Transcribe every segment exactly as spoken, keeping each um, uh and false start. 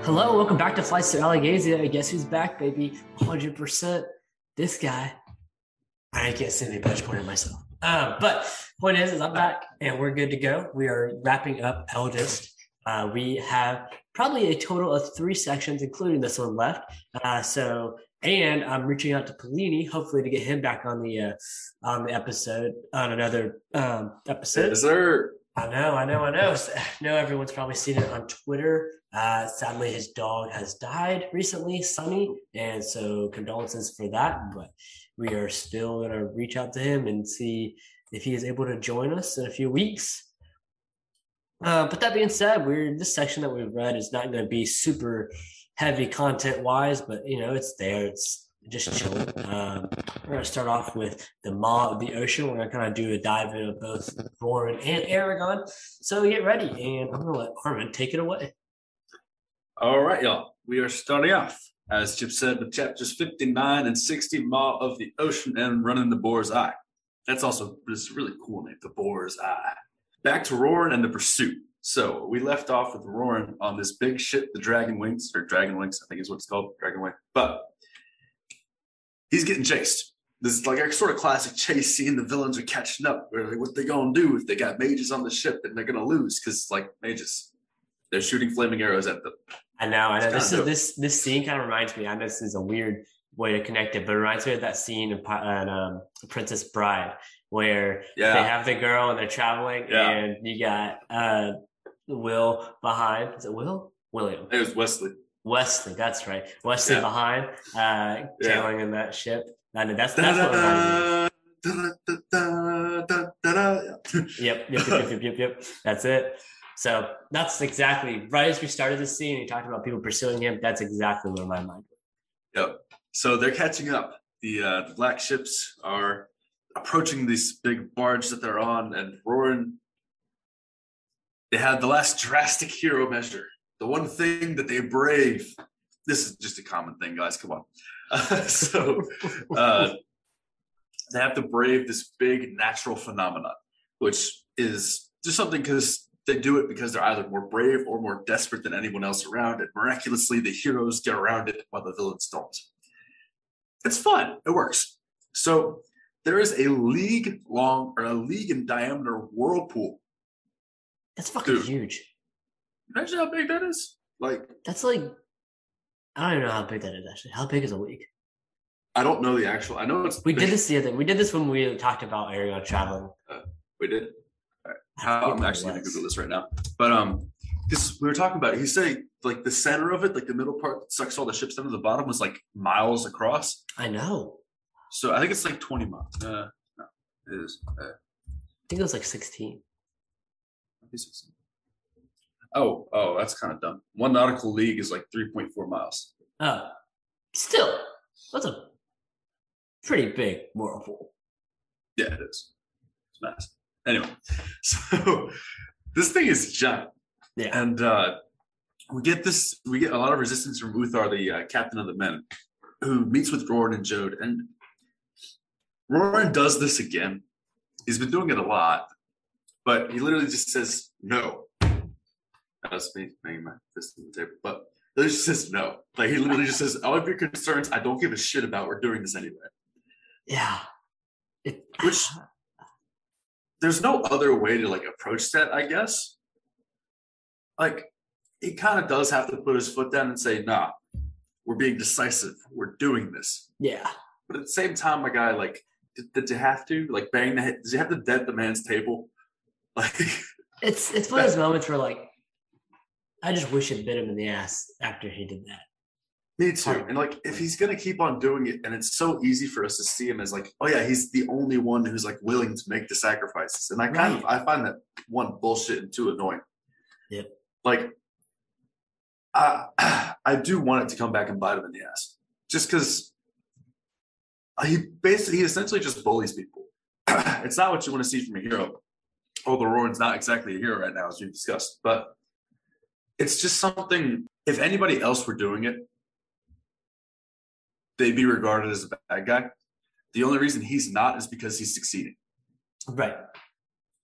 Hello, welcome back to Flights to Allegazia. I guess who's back, baby? one hundred percent. This guy. I can't say any better point of myself. Um, but point is, is I'm back and we're good to go. We are wrapping up Eldest. Uh, we have probably a total of three sections, including this one left. Uh, so, and I'm reaching out to Polini, hopefully to get him back on the uh, on the episode on another um, episode. Is there? I know, I know, I know. So, I know everyone's probably seen it on Twitter. Uh, sadly, his dog has died recently, Sunny, and so condolences for that. But we are still going to reach out to him and see if he is able to join us in a few weeks. Uh, but that being said, we're this section that we've read is not going to be super heavy content wise, but you know it's there. It's just chilling. Um, we're going to start off with the Maw of the Ocean. We're going to kind of do a dive into both Roran and Eragon. So get ready, and I'm going to let Armin take it away. All right, y'all. We are starting off, as Chip said, with chapters fifty-nine and sixty, Maw of the Ocean and Running the Boar's Eye. That's also this really cool name, the Boar's Eye. Back to Roran and the pursuit. So we left off with Roran on this big ship, the Dragon Wings, or Dragon Wings, I think is what it's called, Dragon Wing. But he's getting chased. This is like a sort of classic chase scene. The villains are catching up. Like, what they gonna do if they got mages on the ship and they're gonna lose? Because like mages, they're shooting flaming arrows at them. I know, I know. This is this this scene kind of reminds me. I know this is a weird way to connect it, but it reminds me of that scene in, in um, Princess Bride where yeah. they have the girl and they're traveling, yeah. and you got uh, Will behind. Is it Will? William. It was Wesley. Wesley, that's right. Wesley yeah. behind, uh, tailing yeah. in that ship. I know that's that's what it reminds me. Yep, yep, yep, yep, yep, yep. That's it. So that's exactly right as we started this scene. You talked about people pursuing him. That's exactly where my mind went. Yep. So they're catching up. The, uh, the black ships are approaching this big barge that they're on, and Roran. They had the last drastic hero measure. The one thing that they brave. This is just a common thing, guys. Come on. Uh, so uh, they have to brave this big natural phenomenon, which is just something because they do it because they're either more brave or more desperate than anyone else around. And miraculously, the heroes get around it while the villains don't. It's fun. It works. So there is a league long or a league in diameter whirlpool. That's fucking Dude, huge. Imagine how big that is. Like that's like I don't even know how big that is actually. How big is a league? I don't know the actual. I know it's. We big. did this the other. We did this when we talked about Eragon traveling. Uh, we did. All right. How, I'm actually going to Google this right now. But um, because we were talking about it, he said like the center of it, like the middle part that sucks all the ships down to the bottom, was like miles across. I know. So I think it's like twenty miles. Uh, no, it is. Uh, I think it was like sixteen. sixteen. Oh, oh, that's kind of dumb. One nautical league is like three point four miles. Oh, still, that's a pretty big whirlpool. Yeah, it is. It's massive. Anyway, so this thing is giant. Yeah. And uh, we get this, we get a lot of resistance from Uthar, the uh, captain of the men, who meets with Roran and Jode. And Roran does this again. He's been doing it a lot, but he literally just says no. That's me banging my fist on the table, but he just says no. Like he literally just says, "All of your concerns, I don't give a shit about. We're doing this anyway." Yeah. It, Which there's no other way to like approach that, I guess. Like he kind of does have to put his foot down and say, "Nah, we're being decisive. We're doing this." Yeah. But at the same time, my guy, like, did, did you have to like bang the head? Did you have to dead the man's table? Like, it's it's one of those moments where like. I just wish it bit him in the ass after he did that. Me too. And like, if he's going to keep on doing it, and it's so easy for us to see him as like, oh yeah, he's the only one who's like willing to make the sacrifices. And I kind right. of, I find that one bullshit and two annoying. Yep. Like, I, I do want it to come back and bite him in the ass. Just because he basically, he essentially just bullies people. It's not what you want to see from a hero. Although Roran's not exactly a hero right now, as we've discussed. But it's just something, if anybody else were doing it, they'd be regarded as a bad guy. The only reason he's not is because he's succeeding. Right.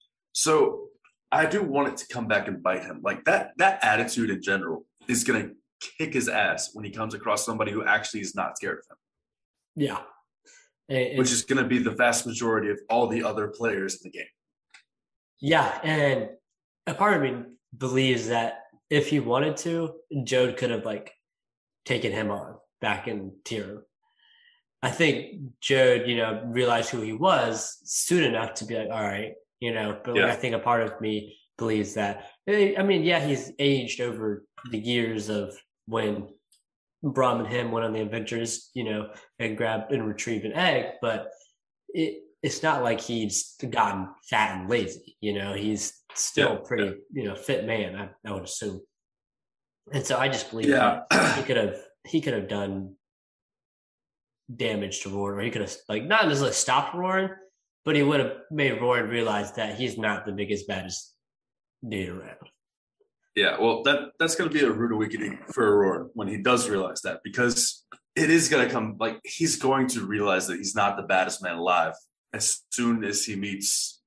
So I do want it to come back and bite him. Like that, that attitude in general is going to kick his ass when he comes across somebody who actually is not scared of him. Yeah. And, which is going to be the vast majority of all the other players in the game. Yeah, and a part of me believes that if he wanted to, Jode could have like taken him on back in tier. I think Jode, you know, realized who he was soon enough to be like, all right, you know, but like, Yeah. I think a part of me believes that, I mean, yeah, he's aged over the years of when Braum and him went on the adventures, you know, and grabbed and retrieved an egg, but it, it's not like he's gotten fat and lazy, you know, he's still Yeah, pretty, yeah. you know, fit man, I, I would assume. And so I just believe Yeah. that he could have, he could have done damage to Roran, or he could have like not necessarily stopped Roran, but he would have made Roran realize that he's not the biggest, baddest dude around. Yeah, well, that that's going to be a rude awakening for Aurora when he does realize that, because it is going to come, like, he's going to realize that he's not the baddest man alive as soon as he meets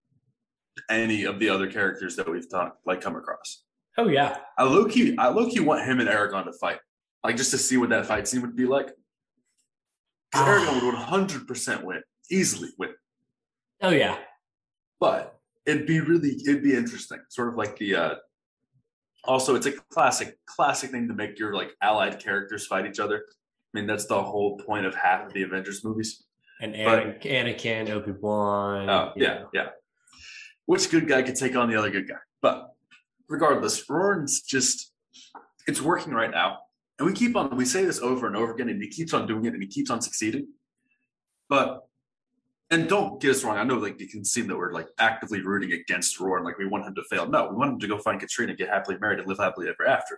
any of the other characters that we've talked, like, come across. Oh, yeah. I low-key, I low-key want him and Aragon to fight, like, just to see what that fight scene would be like. Because Aragon would one hundred percent win, easily win. Oh, yeah. But it'd be really, it'd be interesting, sort of like the, uh, also, it's a classic, classic thing to make your like allied characters fight each other. I mean, that's the whole point of half of the Avengers movies. And Anakin, Anakin Obi-Wan. Oh, yeah, know. yeah. Which good guy could take on the other good guy? But regardless, Roran's just, it's working right now. And we keep on, we say this over and over again, and he keeps on doing it, and he keeps on succeeding. But, and don't get us wrong, I know like it can seem that we're like actively rooting against Roran, like we want him to fail. No, we want him to go find Katrina, get happily married, and live happily ever after.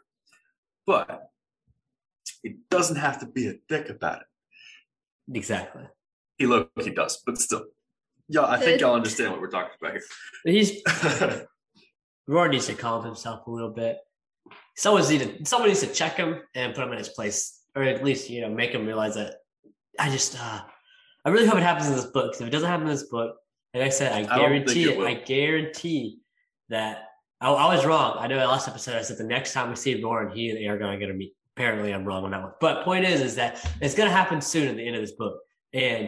But he doesn't have to be a dick about it. Exactly. He low he does, but still. Yeah, I think y'all understand what we're talking about here. He's Roran needs to calm himself a little bit. Someone needs to someone needs to check him and put him in his place, or at least you know make him realize that. I just, uh, I really hope it happens in this book. Because if it doesn't happen in this book, like I said, I guarantee I it. it I guarantee that I, I was wrong. I know in the last episode I said the next time we see Roran, he and Aragon are going to meet. Apparently, I'm wrong on that one. But point is, is that it's going to happen soon at the end of this book, and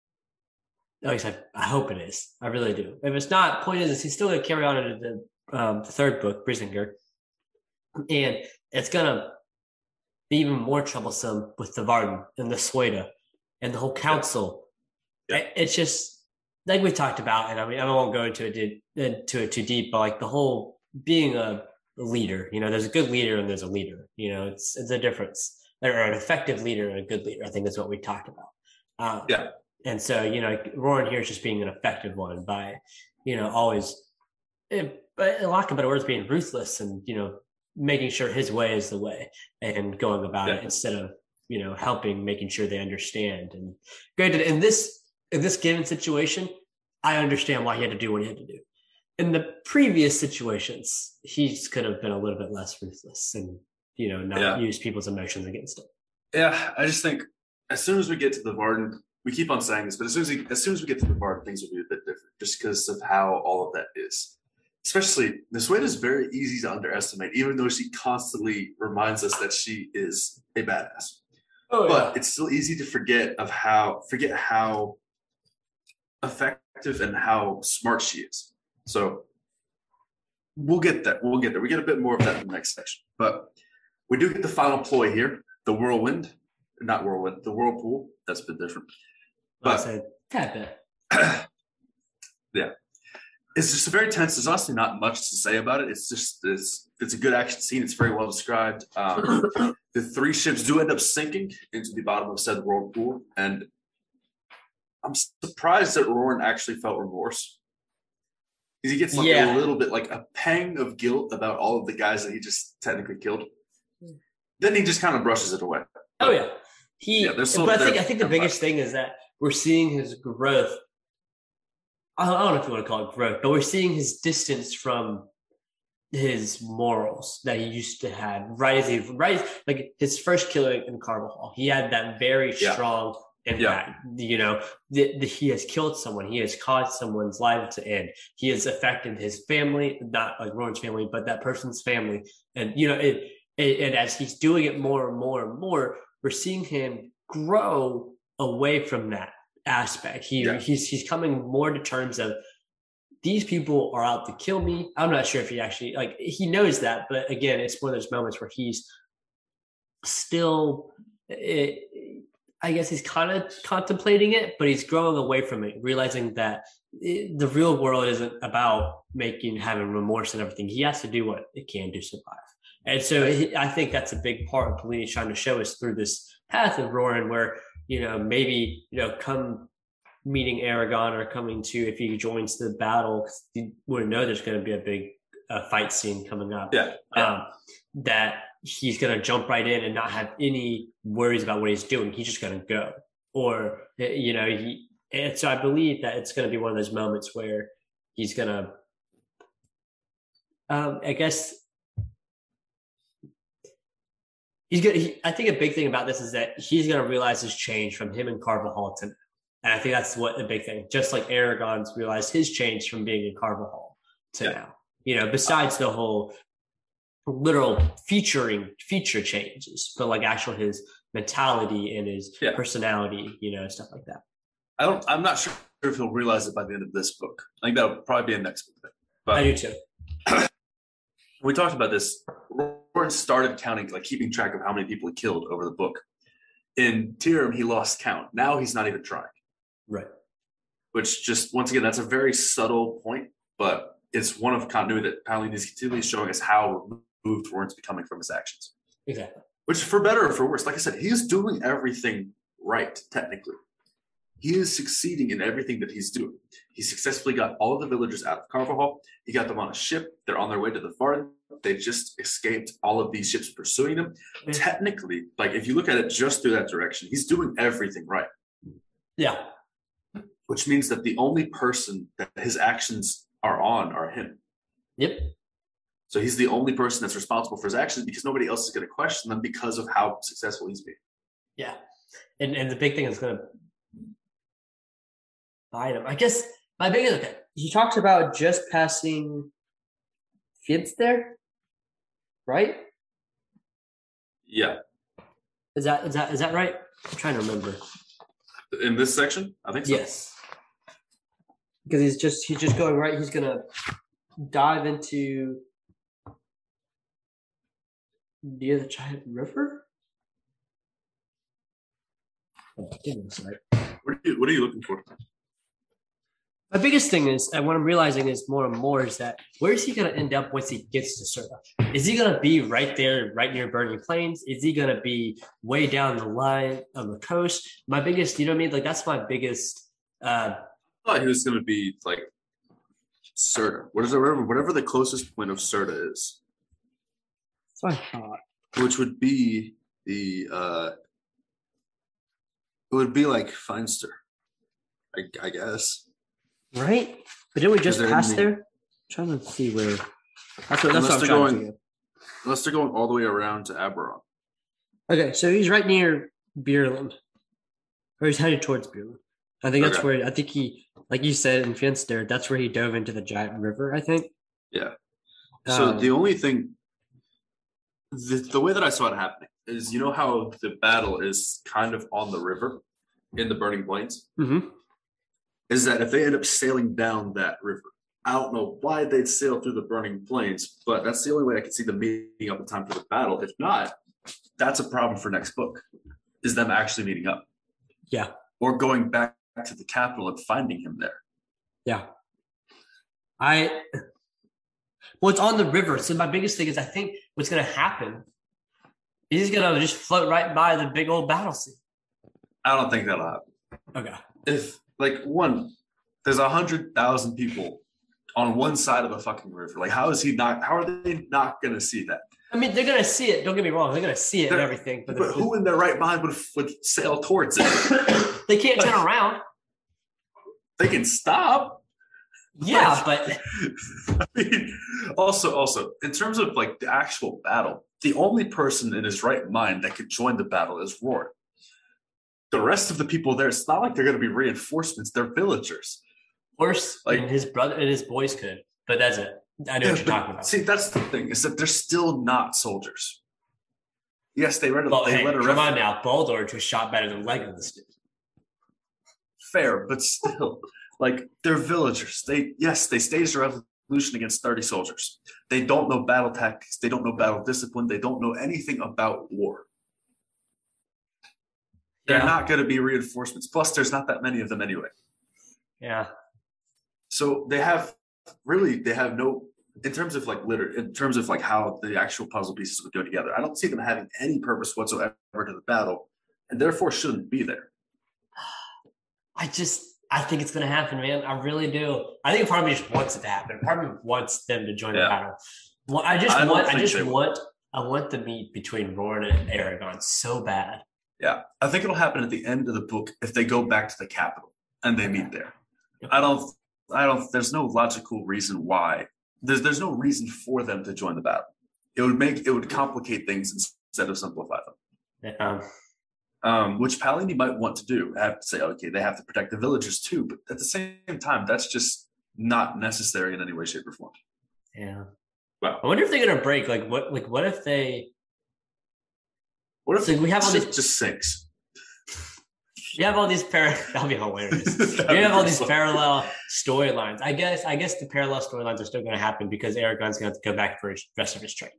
at least I, I hope it is. I really do. If it's not, point is, is he's still going to carry on into the, um, the third book, Brisingar, and it's going to be even more troublesome with the Varden and the Sueda and the whole council. Yeah. It, it's just like we talked about, and I mean, I won't go into it, into it too deep, but like the whole being a leader, you know, there's a good leader and there's a leader, you know, it's it's a difference. Or an effective leader and a good leader. I think that's what we talked about. Um, yeah. And so, you know, Roran here is just being an effective one by, you know, always, but a lack of better words, being ruthless and, you know, making sure his way is the way and going about yeah. it instead of, you know, helping, making sure they understand. And granted, in this, in this given situation, I understand why he had to do what he had to do. In the previous situations, he could have been a little bit less ruthless and, you know, not yeah. use people's emotions against him. Yeah, I just think as soon as we get to the Varden, we keep on saying this, but as soon as we, as soon as we get to the Varden, things will be a bit different just because of how all of that is. Especially, Nisueda is very easy to underestimate, even though she constantly reminds us that she is a badass. Oh, but yeah. It's still easy to forget of how forget how effective and how smart she is. So we'll get there. We'll get there. We get a bit more of that in the next section. But we do get the final ploy here, the whirlwind. Not whirlwind, the whirlpool. That's a bit different. But I said, tap it. Yeah. It's just a very tense. There's honestly not much to say about it. It's just it's it's a good action scene. It's very well described. Um, the three ships do end up sinking into the bottom of said whirlpool, and I'm surprised that Roran actually felt remorse. Because he gets like yeah. a little bit like a pang of guilt about all of the guys that he just technically killed. Then he just kind of brushes it away. But, oh yeah, he. Yeah, but I think I think the biggest thing is that we're seeing his growth. I don't know if you want to call it growth, but we're seeing his distance from his morals that he used to have. Right as he right like his first killing in Carvajal, he had that very yeah. strong impact. Yeah. You know, the, the, he has killed someone. He has caused someone's life to end. He has affected his family, not like Roran's family, but that person's family. And you know, it And, and as he's doing it more and more and more, we're seeing him grow away from that aspect. He Yeah. he's he's coming more to terms of these people are out to kill me. I'm not sure if he actually like he knows that, but again, it's one of those moments where he's still it, I guess he's kind of contemplating it, but he's growing away from it, realizing that it, the real world isn't about making having remorse and everything. He has to do what it can to survive. And so he, I think that's a big part of Paolini's trying to show us through this path of Roran, where, you know, maybe, you know, come meeting Aragon or coming to, if he joins the battle, you wouldn't know there's going to be a big uh, fight scene coming up. Yeah. yeah. Um, that he's going to jump right in and not have any worries about what he's doing. He's just going to go. Or, you know, he, and so I believe that it's going to be one of those moments where he's going to, um, I guess, he's going to, I think a big thing about this is that he's going to realize his change from him and Carvajal to, and I think that's what the big thing, just like Aragon's realized his change from being in Carvajal to yeah. now, you know, besides the whole literal featuring feature changes, but like actual his mentality and his yeah. personality, you know, stuff like that. I don't, I'm not sure if he'll realize it by the end of this book. I think that'll probably be a next book. But I do too. We talked about this. Roran started counting, like keeping track of how many people he killed over the book. In Tyrim, he lost count. Now he's not even trying. Right. Which just, once again, that's a very subtle point, but it's one of continuity that Paolini is continually showing us how removed Roran's becoming from his actions. Exactly. Which, for better or for worse, like I said, he's doing everything right, technically. He is succeeding in everything that he's doing. He successfully got all of the villagers out of Carvajal. He got them on a ship. They're on their way to the Farden. They just escaped all of these ships pursuing them. Mm-hmm. Technically, like if you look at it just through that direction, he's doing everything right. Yeah. Which means that the only person that his actions are on are him. Yep. So he's the only person that's responsible for his actions because nobody else is going to question them because of how successful he's been. Yeah. And and the big thing is going to bite him. I guess my biggest, okay, he talks about just passing Fields there, right? Yeah. Is that is that is that right? I'm trying to remember. In this section? I think so. Yes. Because he's just he's just going right. He's gonna dive into near the giant river. Oh, goodness, right. What are you What are you looking for? My biggest thing is, and what I'm realizing is more and more, is that where is he going to end up once he gets to Cirta? Is he going to be right there, right near Burning Plains? Is he going to be way down the line of the coast? My biggest, you know what I mean? Like, that's my biggest. Uh, I thought he was going to be like Cirta. What is it? Whatever, whatever the closest point of Cirta is. That's what I thought. Which would be the, uh, it would be like Feinster, I, I guess. Right? But didn't we just pass the, there? I'm trying to see where. That's what, that's what I'm trying going, to do. Unless they're going all the way around to Aberon. Okay, so he's right near Bierland. Or he's headed towards Bierland. I think that's okay. where, I think he, like you said in Finster, that's where he dove into the giant river, I think. Yeah. So um, the only thing, the, the way that I saw it happening is, you know how the battle is kind of on the river in the Burning Plains? Mm-hmm. Is that if they end up sailing down that river, I don't know why they'd sail through the Burning Plains, but that's the only way I could see them meeting up in time for the battle. If not, that's a problem for next book, is them actually meeting up. Yeah. Or going back to the capital and finding him there. Yeah. I, well, it's on the river. So my biggest thing is I think what's going to happen is he's going to just float right by the big old battle scene. I don't think that'll happen. Okay. If, like, one, there's a hundred thousand people on one side of the fucking river. Like, how is he not, how are they not going to see that? I mean, they're going to see it. Don't get me wrong. They're going to see it they're, and everything. But, but the, who in their right mind would, would sail towards it? They can't turn around. They can stop. Yeah, but. I mean, also, also, in terms of, like, the actual battle, the only person in his right mind that could join the battle is Roran. The rest of the people there, it's not like they're going to be reinforcements. They're villagers. Horse, like and his brother and his boys could, but that's it. I know yeah, what you're talking about. See, that's the thing, is that they're still not soldiers. Yes, they read. Well, They hey, let a come ref on now. Boldor just shot better than Legolas did. fair, but still, like they're villagers. They yes, they staged a revolution against thirty soldiers. They don't know battle tactics. They don't know battle discipline. They don't know anything about war. They're Yeah. not going to be reinforcements. Plus, there's not that many of them anyway. Yeah. So they have really they have no in terms of like liter in terms of like how the actual puzzle pieces would go together. I don't see them having any purpose whatsoever to the battle, and therefore shouldn't be there. I just, I think it's going to happen, man. I really do. I think part of me just wants it to happen. Part of me wants them to join Yeah. the battle. Well, I just I don't want, I think just they will. want, I want the meet between Roran and Aragorn so bad. Yeah, I think it'll happen at the end of the book if they go back to the capital and they meet there. I don't, I don't. There's no logical reason why. There's there's no reason for them to join the battle. It would make it would complicate things instead of simplify them. Um, Um, which Palini might want to do. I have to say, okay, they have to protect the villagers too, but at the same time, that's just not necessary in any way, shape, or form. yeah. Wow. I wonder if they're going to break. Like, what, like, what if they, What if So we have all ship these- just sinks? you have all these par- that'll be hilarious. That'd You be have all pretty these fun. parallel storylines. I guess, I guess the parallel storylines are still going to happen because Aragorn's going to have to go back for his rest of his training.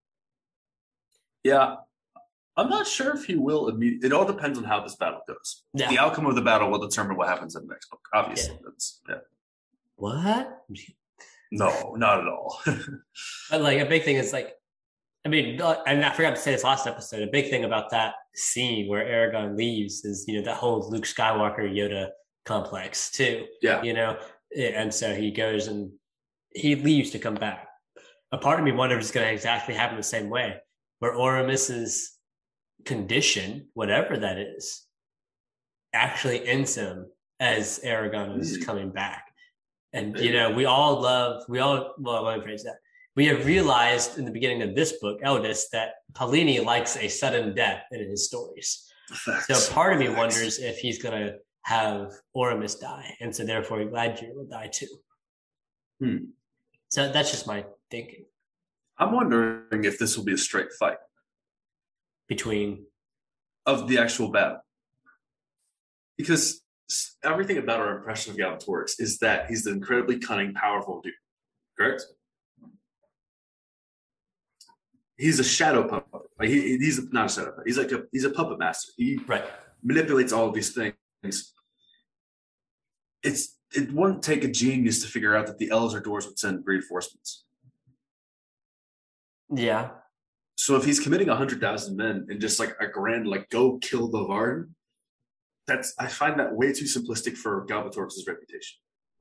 Yeah, I'm not sure if he will immediately. It all depends on how this battle goes. Yeah. The outcome of the battle will determine what happens in the next book. Obviously, Yeah. that's yeah. What? No, not at all. But like a big thing is like, I mean, and I forgot to say this last episode. A big thing about that scene where Aragorn leaves is, you know, that whole Luke Skywalker Yoda complex too. Yeah. You know, and so he goes and he leaves to come back. A part of me wonders if it's going to exactly happen the same way, where Oramis's condition, whatever that is, actually ends him as Aragorn is Mm. coming back. And, you know, we all love, we all, well, let me phrase that. We have realized in the beginning of this book, Eldest, that Palini likes a sudden death in his stories. Facts. So part of me Facts. wonders if he's going to have Oramis die. And so therefore Gladriel will die too. Hmm. So that's just my thinking I'm wondering if this will be a straight fight between, of the actual battle, because s- everything about our impression of Galbatorix is that he's an incredibly cunning, powerful dude. Correct? He's a shadow puppet. Like he, he's not a shadow puppet. He's like a he's a puppet master. He right. manipulates all of these things. It's it wouldn't take a genius to figure out that the elves or dwarves would send reinforcements. Yeah. So if he's committing a hundred thousand men in just like a grand like go kill the Varden, that's I find that way too simplistic for Galbatorix's reputation.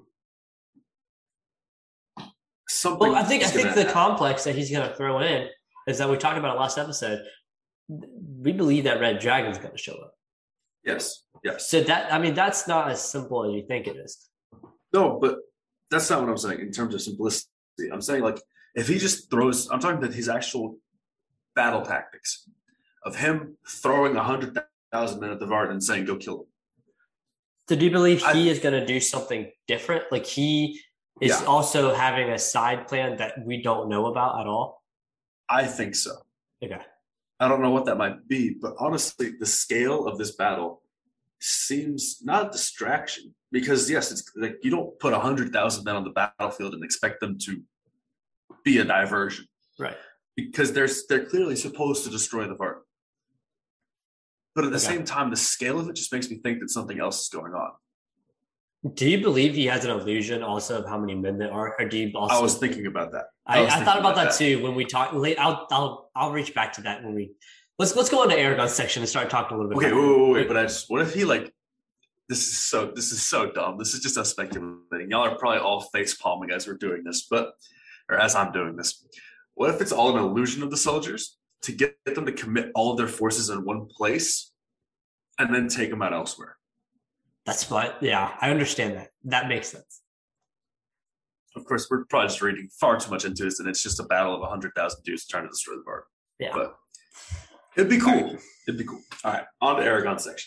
Something. Well, I think I is think gonna the happen. complex that he's going to throw in is that we talked about it last episode. We believe that Red Dragon's going to show up. Yes, yes. So that, I mean, that's not as simple as you think it is. No, but that's not what I'm saying in terms of simplicity. I'm saying like if he just throws, I'm talking about his actual battle tactics of him throwing a hundred thousand men at the Varden and saying, "Go kill him." So do you believe I- he is going to do something different? Like he is Yeah. also having a side plan that we don't know about at all? I think so. Okay. I don't know what that might be, but honestly, the scale of this battle seems not a distraction because yes, it's like you don't put a hundred thousand men on the battlefield and expect them to be a diversion, Right. because they're they're clearly supposed to destroy the Varden. But at the Okay. same time, the scale of it just makes me think that something else is going on. Do you believe he has an illusion also of how many men there are? Or do you also? I was thinking about that. I, was I thinking thought about that, too when we talk. Late, I'll I'll I'll reach back to that when we let's let's go into Aragon's section and start talking a little bit. Okay, about wait, it. wait, wait, but I just what if he like this is so this is so dumb. This is just us speculating. Y'all are probably all face palming as we're doing this, but or as I'm doing this. What if it's all an illusion of the soldiers to get them to commit all of their forces in one place and then take them out elsewhere? That's what. Yeah, I understand that. That makes sense. Of course, we're probably just reading far too much into this, and it's just a battle of a hundred thousand dudes trying to destroy the Varden. Yeah. But it'd be cool. It'd be cool. All right, on to Aragon's section.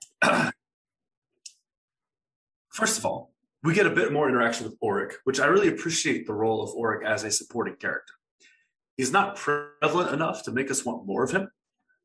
First of all, we get a bit more interaction with Auric, which I really appreciate the role of Auric as a supporting character. He's not prevalent enough to make us want more of him,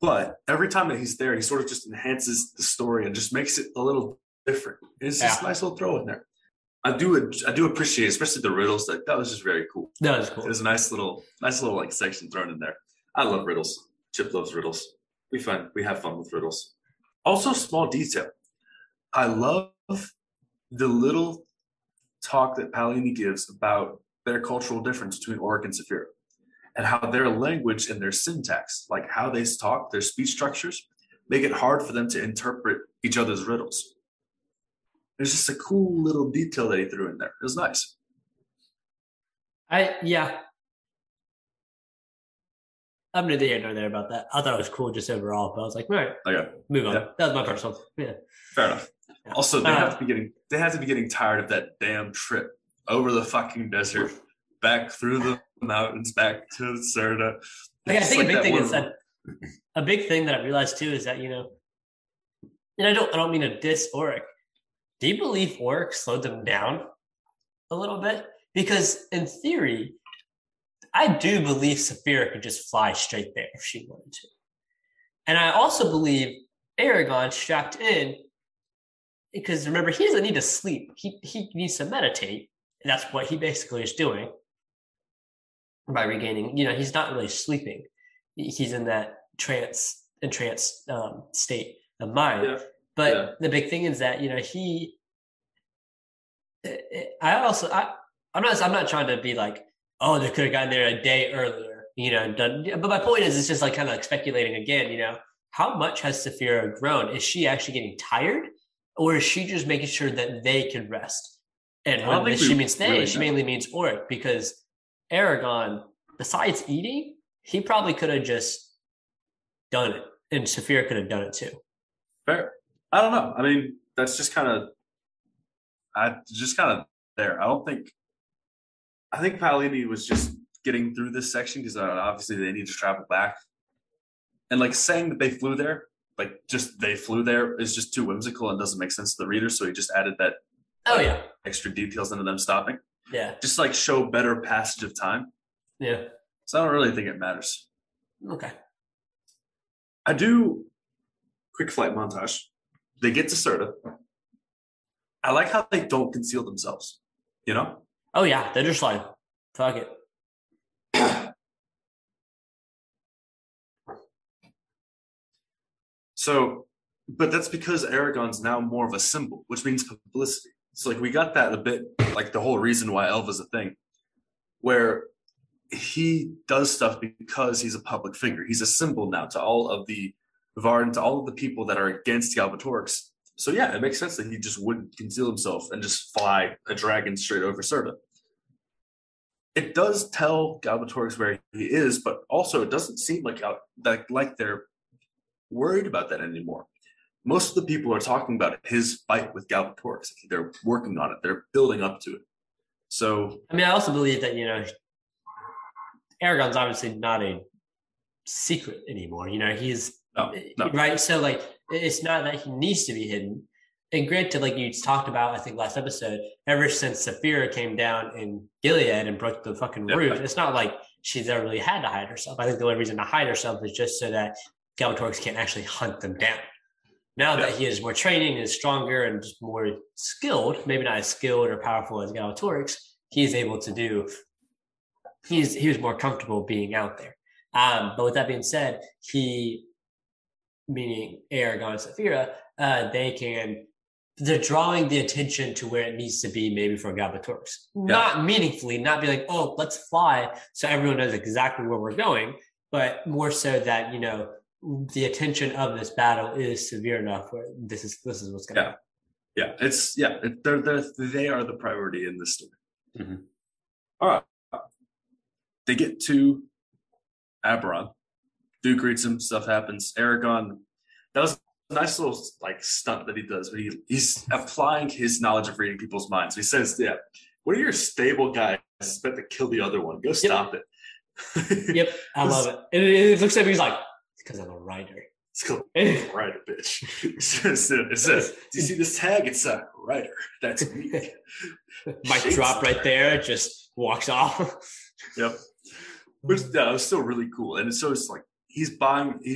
But every time that he's there, he sort of just enhances the story and just makes it a little different. It's just Yeah. a nice little throw in there. I do I do appreciate, especially the riddles. That that was just very cool. That was cool. It was a nice little nice little like section thrown in there. I love riddles. Chip loves riddles. We fun. We have fun with riddles. Also, small detail. I love the little talk that Paolini gives about their cultural difference between Auric and Saphira, and how their language and their syntax, like how they talk, their speech structures, make it hard for them to interpret each other's riddles. There's just a cool little detail that he threw in there. It was nice. I yeah. I'm neither here nor there about that. I thought it was cool just overall, but I was like, all right, Okay, move on. Yeah. That was my personal. Yeah. fair enough. Yeah. Also, they Uh, have to be getting they have to be getting tired of that damn trip over the fucking desert, back through the mountains, back to Serta. Like, I It's think like a big that thing one- is that a big thing that I realized too is that, you know, and I don't I don't mean to diss Auric. Do you believe Auric slowed them down a little bit? Because in theory, I do believe Saphira could just fly straight there if she wanted to. And I also believe Aragon strapped in, because remember, he doesn't need to sleep. He he needs to meditate. And that's what he basically is doing by regaining, you know, he's not really sleeping. He's in that trance, entranced um, state of mind. Yeah. But Yeah. the big thing is that, you know, he, I also, I, I'm not, I'm not trying to be like, oh, they could have gotten there a day earlier, you know, done. But my point is, it's just like kind of like speculating again, you know, how much has Saphira grown? Is she actually getting tired, or is she just making sure that they can rest? And I don't when think she we means they, really she know. mainly means Auric, because Aragon, besides eating, he probably could have just done it, and Saphira could have done it too. Fair. I don't know. I mean, that's just kind of, I just kind of there. I don't think, I think Paolini was just getting through this section because uh, obviously they need to travel back. And like saying that they flew there, like just they flew there is just too whimsical and doesn't make sense to the reader. So he just added that Oh yeah, extra details into them stopping, yeah, just like show better passage of time. yeah. So I don't really think it matters. Okay. I do quick flight montage. They get to Serta. I like how they don't conceal themselves, you know? Oh yeah, they're just like, fuck it. So, but that's because Aragon's now more of a symbol, which means publicity. So, like, we got that a bit, like the whole reason why Elva's a thing, where he does stuff because he's a public figure. He's a symbol now to all of the Varden, to all of the people that are against Galbatorix. So, yeah, it makes sense that he just wouldn't conceal himself and just fly a dragon straight over Serta. It does tell Galbatorix where he is, but also it doesn't seem like, like, like they're worried about that anymore. Most of the people are talking about his fight with Galbatorix. They're working on it. They're building up to it. So, I mean, I also believe that, you know, Aragon's obviously not a secret anymore. You know, he's no, no. right. So, like, it's not that he needs to be hidden. And granted, like you talked about, I think last episode, ever since Saphira came down in Gilead and broke the fucking Yeah. roof, it's not like she's ever really had to hide herself. I think the only reason to hide herself is just so that Galbatorix can't actually hunt them down. Now Yeah. that he is more training and stronger and just more skilled, maybe not as skilled or powerful as Galbatorix, he is able to do. He's he was more comfortable being out there. Um, but with that being said, he, meaning Aragon and Saphira, uh, they can. They're drawing the attention to where it needs to be, maybe for Galbatorix. Yeah. Not meaningfully, not be like, oh, let's fly so everyone knows exactly where we're going, but more so that, you know, the attention of this battle is severe enough where this is this is what's going to Yeah. happen. Yeah, it's yeah, it, they're, they're they are the priority in this story. Mhm. All right, they get to Aberon. Duke greets him. Stuff happens. Aragon. That was a nice little like stunt that he does. But he he's applying his knowledge of reading people's minds. He says, "Yeah, one of your stable guys is about to kill the other one. Go stop it." Yep, I love it. And it, it looks like he's like, it's because I'm a writer. It's called writer, bitch. It says, it says, do you see this tag? It's a writer. That's me. Mic drop right there, just walks off. Yep. Which yeah, it was still really cool. And so it's like he's buying, he's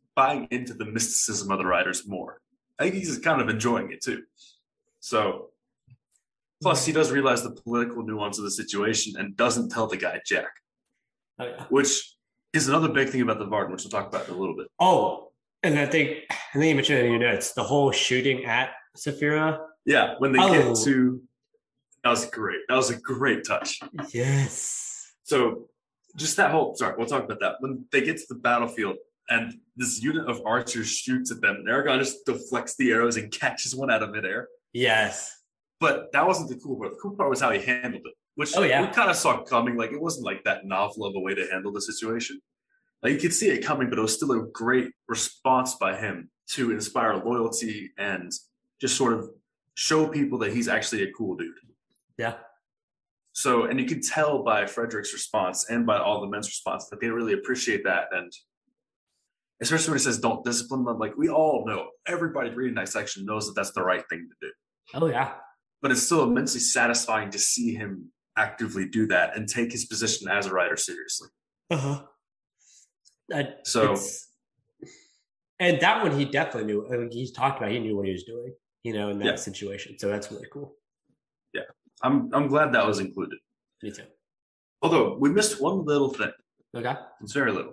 buying into the mysticism of the riders more. I think he's kind of enjoying it too. So, plus he does realize the political nuance of the situation and doesn't tell the guy Jack, Oh, yeah. which is another big thing about the Varden, which we'll talk about in a little bit. Oh, and I think I think you mentioned it in your notes, the whole shooting at Saphira. Yeah, when they Oh. get to, that was great. That was a great touch. Yes. So just that whole, sorry, we'll talk about that. When they get to the battlefield and this unit of archers shoots at them, and Aragon just deflects the arrows and catches one out of midair. Yes. But that wasn't the cool part. The cool part was how he handled it, which Oh, yeah. we kind of saw coming. Like, it wasn't like that novel of a way to handle the situation. Like, you could see it coming, but it was still a great response by him to inspire loyalty and just sort of show people that he's actually a cool dude. Yeah. So, and you can tell by Frederick's response and by all the men's response that they really appreciate that. And especially when he says, don't discipline them. Like, we all know, everybody reading that section knows that that's the right thing to do. Oh, yeah. But it's still immensely satisfying to see him actively do that and take his position as a writer seriously. Uh-huh. Uh, So, and that one he definitely knew. I mean, he's talked about he knew what he was doing, you know, in that Yeah. situation. So that's really cool. I'm I'm glad that was included. Me too. Although we missed one little thing. Okay. It's very little.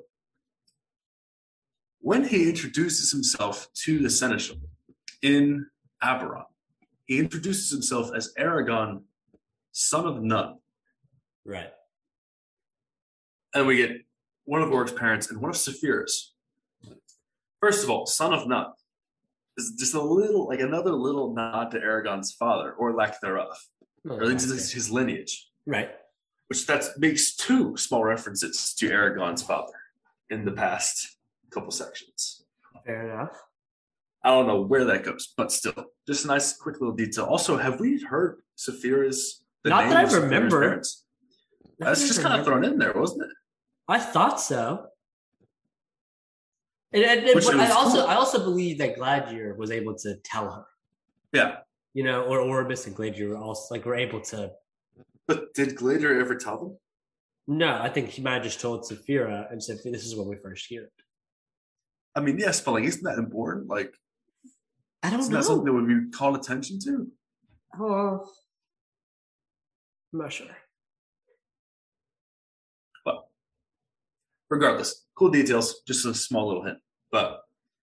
When he introduces himself to the Seneschal in Aberon, he introduces himself as Aragon, son of Nun. Right. And we get one of Oric's parents and one of Saphira's. First of all, son of Nun is just a little, like another little nod to Aragon's father, or lack thereof, Oh, or at least okay. his, his lineage, Right. which that makes two small references to Aragon's father in the past couple sections. Fair enough. I don't know where that goes, but still, just a nice, quick little detail. Also, have we heard Saphira's? The Not name that I of Saphira's remember. parents? That's just kind of thrown in there, wasn't it? I thought so. And, and, and Which but it I was also cool. I also believe that Gladier was able to tell her, Yeah, you know, or Orbis and Gladier were also like were able to. but did Gladiator ever tell them? No, I think he might have just told Saphira and said, "This is when we first hear it." I mean, yes, but like, isn't that important? Like, I don't isn't know. that something that would be called attention to? Oh, I'm not sure. But regardless, cool details, just a small little hint. But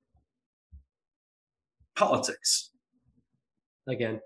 politics. Again,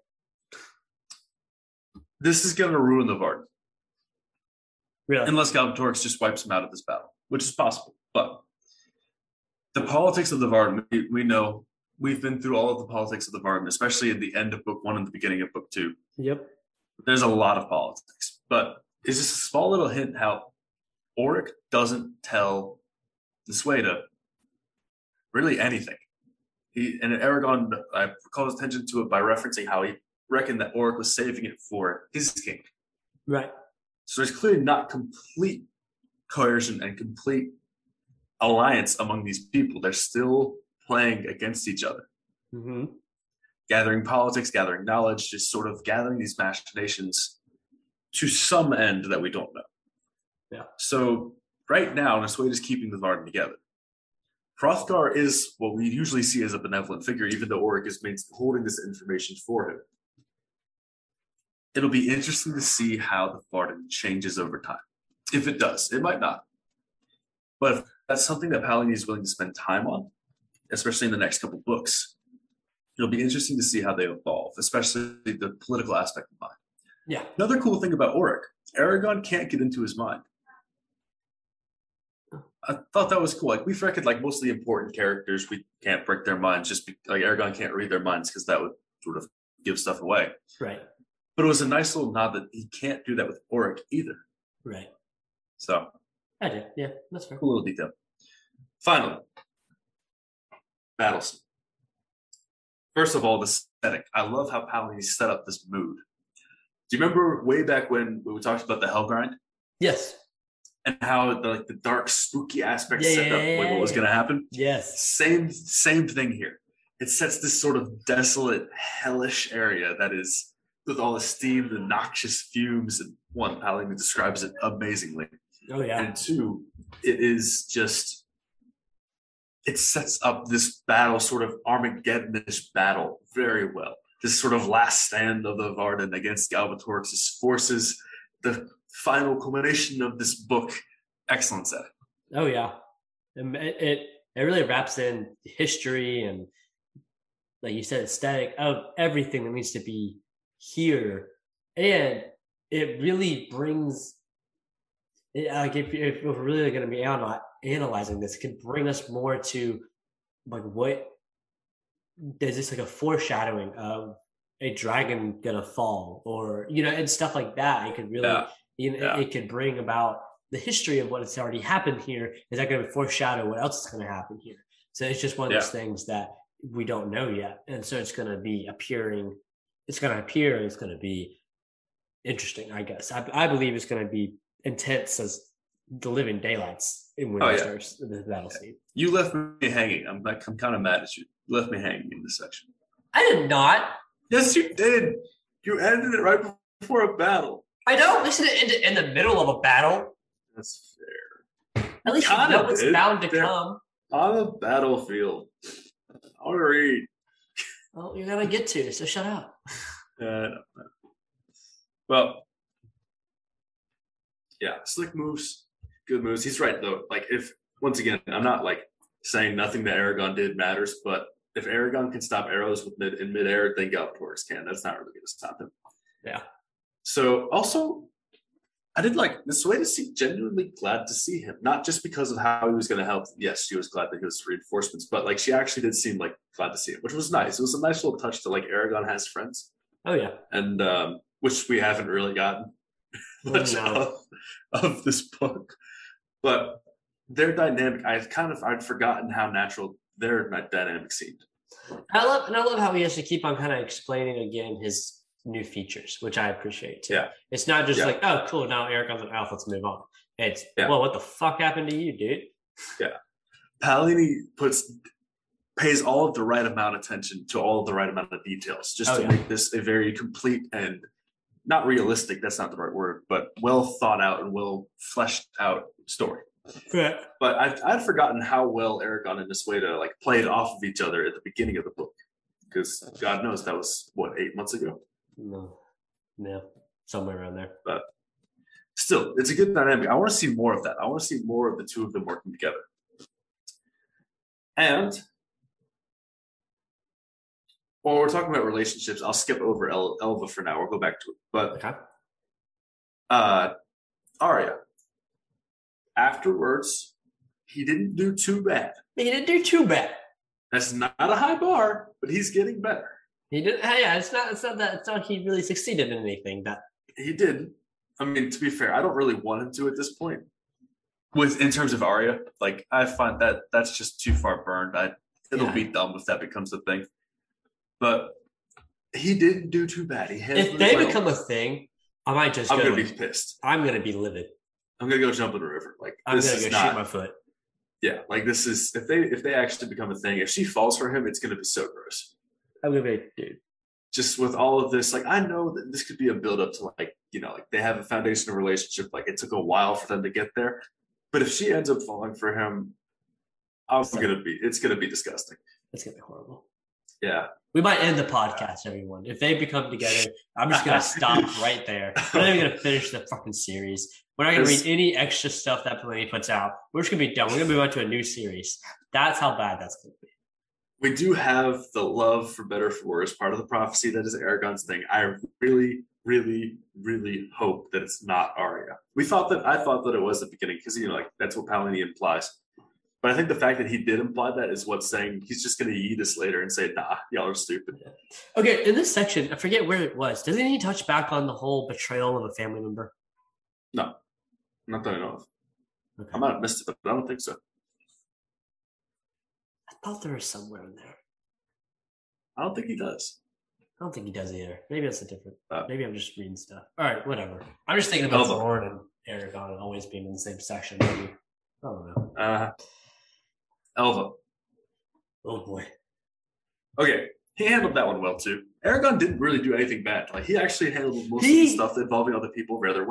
This is going to ruin the Varden. really. Unless Galbatorix just wipes him out of this battle, which is possible. But the politics of the Varden, we, we know, we've been through all of the politics of the Varden, especially at the end of book one and the beginning of book two. Yep. There's a lot of politics. But it's just a small little hint how Auric doesn't tell Nisueda really anything. He and Aragon, I called his attention to it by referencing how he reckoned that Auric was saving it for his king. Right. So there's clearly not complete coercion and complete alliance among these people. They're still playing against each other, Mm-hmm. gathering politics, gathering knowledge, just sort of gathering these machinations to some end that we don't know. Yeah. So right now, Nisueda is keeping the Varden together. Hrothgar is what we usually see as a benevolent figure, even though Auric is holding this information for him. It'll be interesting to see how the Varden changes over time. If it does, it might not. But if that's something that Paladin is willing to spend time on, especially in the next couple books, it'll be interesting to see how they evolve, especially the political aspect of mind. Yeah. Another cool thing about Auric, Aragon can't get into his mind. I thought that was cool. Like, we've reckoned like most of the important characters, we can't break their minds just be, like Aragon can't read their minds because that would sort of give stuff away. Right. But it was a nice little nod that he can't do that with Auric either. Right. So, I did. Yeah, that's fair. cool little detail. Finally, battle scene. First of all, the setting. I love how Paladin set up this mood. Do you remember way back when we talked about the Hellgrind? Yes. And how the, like the dark, spooky aspect Yeah, set yeah, up yeah, like, what was yeah. going to happen? Yes. Same, same thing here. It sets this sort of desolate, hellish area that is with all the steam, the noxious fumes, and one, Paladin describes it amazingly. Oh yeah. And two, it is just, it sets up this battle, sort of Armageddonish battle, very well. This sort of last stand of the Varden against Galbatorix's forces, the final culmination of this book. Excellent set. Oh yeah, it, it it really wraps in history and, like you said, aesthetic of everything that needs to be here, and it really brings. It, like if, if we're really going to be anal- analyzing this, it could bring us more to like what there's this like a foreshadowing of a dragon gonna fall, or you know, and stuff like that. It could really, Yeah. you know, Yeah. it, it could bring about the history of what has already happened here. Is that going to foreshadow what else is going to happen here? So it's just one of Yeah. those things that we don't know yet, and so it's going to be appearing. It's going to appear. And it's going to be interesting, I guess. I, I believe it's going to be intense as the living daylights in when Oh, it yeah. starts the battle scene. You left me hanging. I'm like, I'm kind of mad at you. You left me hanging in this section. I did not. Yes, you did. You ended it right before a battle. I don't listen to it in, in the middle of a battle. That's fair. At least you Kinda know what's did. bound to There- come. On the battlefield. I'll read. Well, you're gonna get to, so shut up. Uh, well, yeah, slick moves, good moves. He's right though. Like if once again, I'm not like saying nothing that Aragon did matters, but if Aragon can stop arrows with mid in midair, then Galbatorix can. That's not really going to stop him. Yeah. So also, I did like Nisueda seemed genuinely glad to see him, not just because of how he was going to help. Yes, she was glad that he was reinforcements, but like she actually did seem like glad to see him, which was nice. It was a nice little touch to like Aragon has friends, Oh yeah. and um, which we haven't really gotten much No. of, of this book. But their dynamic, I kind of I'd forgotten how natural their dynamic seemed. I love and I love how he has to keep on kind of explaining again his new features, which I appreciate too. Yeah. It's not just Yeah. like, oh cool, now Aragon's an elf, let's move on. It's Yeah. well, what the fuck happened to you, dude? Paolini puts pays all of the right amount of attention to all of the right amount of details, just Oh, to yeah. make this a very complete and not realistic. That's not the right word, but well thought out and well fleshed out story. Yeah. But I'd, I'd forgotten how well Aragon and Nisueda like played off of each other at the beginning of the book, because God knows that was what eight months ago. No. No. Somewhere around there. Still, it's a good dynamic. I want to see more of that. I want to see more of the two of them working together. And while we're talking about relationships, I'll skip over El- Elva for now. We'll go back to it. But Okay. uh, Arya, afterwards, he didn't do too bad. He didn't do too bad. That's not a high bar, but he's getting better. He didn't hey, yeah, it's not it's not that it's not he really succeeded in anything that He did. I mean, to be fair, I don't really want him to at this point. With in terms of Arya, like I find that that's just too far burned. I it'll Yeah. be dumb if that becomes a thing. But he didn't do too bad. He handled if it they well. become a thing, I might just I'm go gonna be like, pissed. I'm gonna be livid. I'm gonna go jump in the river. Like I'm this gonna is go not. shoot my foot. Yeah, like this is if they if they actually become a thing. If she falls for him, it's gonna be so gross. I'm gonna be like, dude. Just with all of this, like I know that this could be a build up to like you know like they have a foundational relationship. Like it took a while for them to get there, but if she ends up falling for him, I'm So- gonna be. It's gonna be disgusting. It's gonna be horrible. Yeah. We might end the podcast, everyone. If they become together, I'm just gonna stop right there. We're not even gonna finish the fucking series. We're not gonna There's- read any extra stuff that Pelini puts out. We're just gonna be done. We're gonna move on to a new series. That's how bad that's gonna be. We do have the love for better for worse part of the prophecy that is Aragon's thing. I really, really, really hope that it's not Arya. We thought that I thought that it was at the beginning because you know like that's what Paolini implies. But I think the fact that he did imply that is what's saying he's just going to yeet us later and say, "Nah, y'all are stupid." Okay, in this section, I forget where it was. Doesn't he touch back on the whole betrayal of a family member? No, not that I know of. Okay. I might have missed it, but I don't think so. I thought there was somewhere in there. I don't think he does. I don't think he does either. Maybe that's a different. Uh, maybe I'm just reading stuff. All right, whatever. I'm just thinking about Elva. Thorin and Aragon always being in the same section. Maybe. I don't know. Uh, Elva. Oh boy. Okay, he handled that one well too. Aragon didn't really do anything bad. Like he actually handled most of He- the stuff involving other people rather well.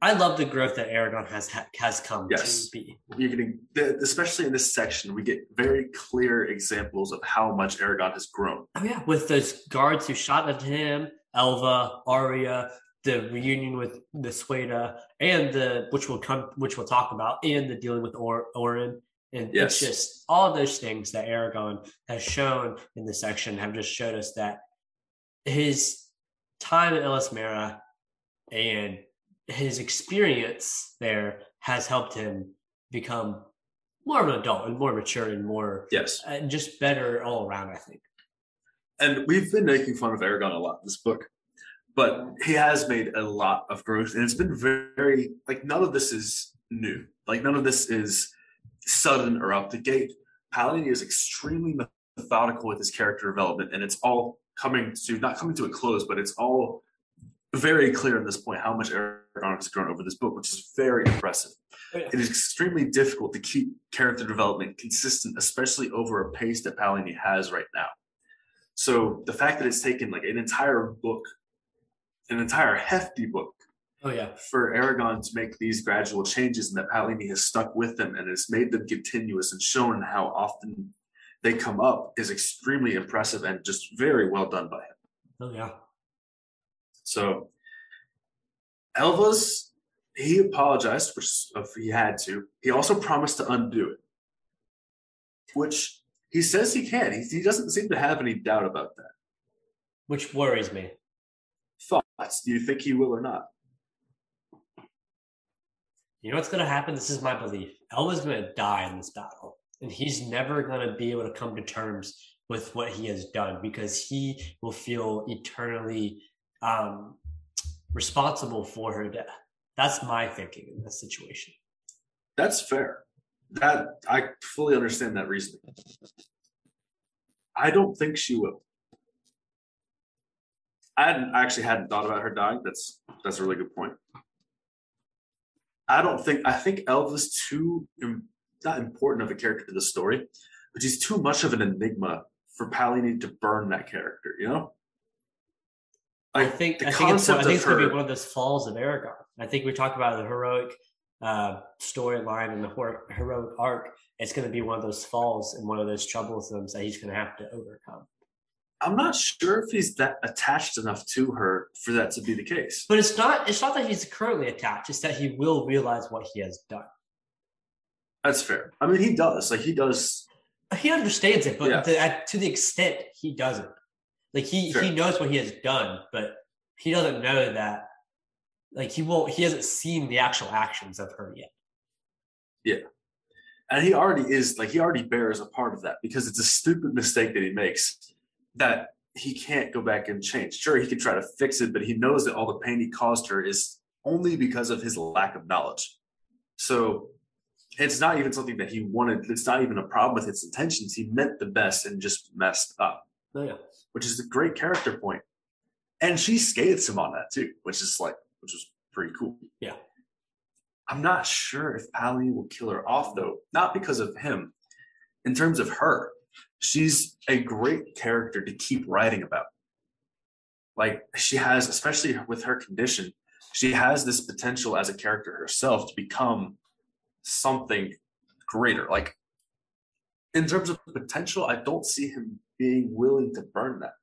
I love the growth that Aragon has has come Yes. to be. You're getting, especially in this section, we get very clear examples of how much Aragon has grown. Oh yeah, with those guards who shot at him, Elva, Arya, the reunion with the Sueda, and the which will come, which we'll talk about, and the dealing with or- Orin. And Yes. it's just all those things that Aragon has shown in this section have just showed us that his time at Elis Mera and his experience there has helped him become more of an adult and more mature and more Yes, uh, just better all around, I think. And we've been making fun of Aragon a lot in this book, but he has made a lot of growth, and it's been very, like, none of this is new. Like, none of this is sudden or out the gate. Paolini is extremely methodical with his character development, and it's all coming to, not coming to a close, but it's all very clear at this point how much Aragon has grown over this book, which is very impressive. Oh, yeah. It is extremely difficult to keep character development consistent, especially over a pace that Paolini has right now. So the fact that it's taken like an entire book, an entire hefty book, Oh yeah, for Aragon to make these gradual changes, and that Paolini has stuck with them and has made them continuous and shown how often they come up, is extremely impressive and just very well done by him. oh yeah. So Elva's, he apologized, which if he had to. He also promised to undo it, which he says he can. He, he doesn't seem to have any doubt about that. Which worries me. Thoughts? Do you think he will or not? You know what's going to happen? This is my belief. Elva's going to die in this battle, and he's never going to be able to come to terms with what he has done because he will feel eternally um, responsible for her death. That's my thinking in this situation. That's fair. That I fully understand that reasoning. I don't think she will. I hadn't I actually hadn't thought about her dying. That's that's a really good point. I don't think I think Elva's too not important of a character to the story, but she's too much of an enigma for Paolini to burn that character. You know, like, I think the I think it's, I think it's her, going to be one of those falls of Aragon. I think we talked about the heroic uh, storyline and the hor- heroic arc. It's going to be one of those falls and one of those troublesomes that he's going to have to overcome. I'm not sure if he's that attached enough to her for that to be the case. But it's not it's not that he's currently attached, it's that he will realize what he has done. That's fair. I mean, he does. Like, he does. He understands it, but yeah. the, to the extent he doesn't. Like, he, he knows what he has done, but he doesn't know that, like, he won't, he hasn't seen the actual actions of her yet. Yeah. And he already is, like, he already bears a part of that because it's a stupid mistake that he makes that he can't go back and change. Sure, he can try to fix it, but he knows that all the pain he caused her is only because of his lack of knowledge. So it's not even something that he wanted. It's not even a problem with his intentions. He meant the best and just messed up, oh, yeah. which is a great character point. And she scathes him on that too, which is like, which was pretty cool. Yeah. I'm not sure if Paolini will kill her off though, not because of him. In terms of her, she's a great character to keep writing about. Like, she has, especially with her condition, she has this potential as a character herself to become something greater. Like, in terms of potential, I don't see him being willing to burn that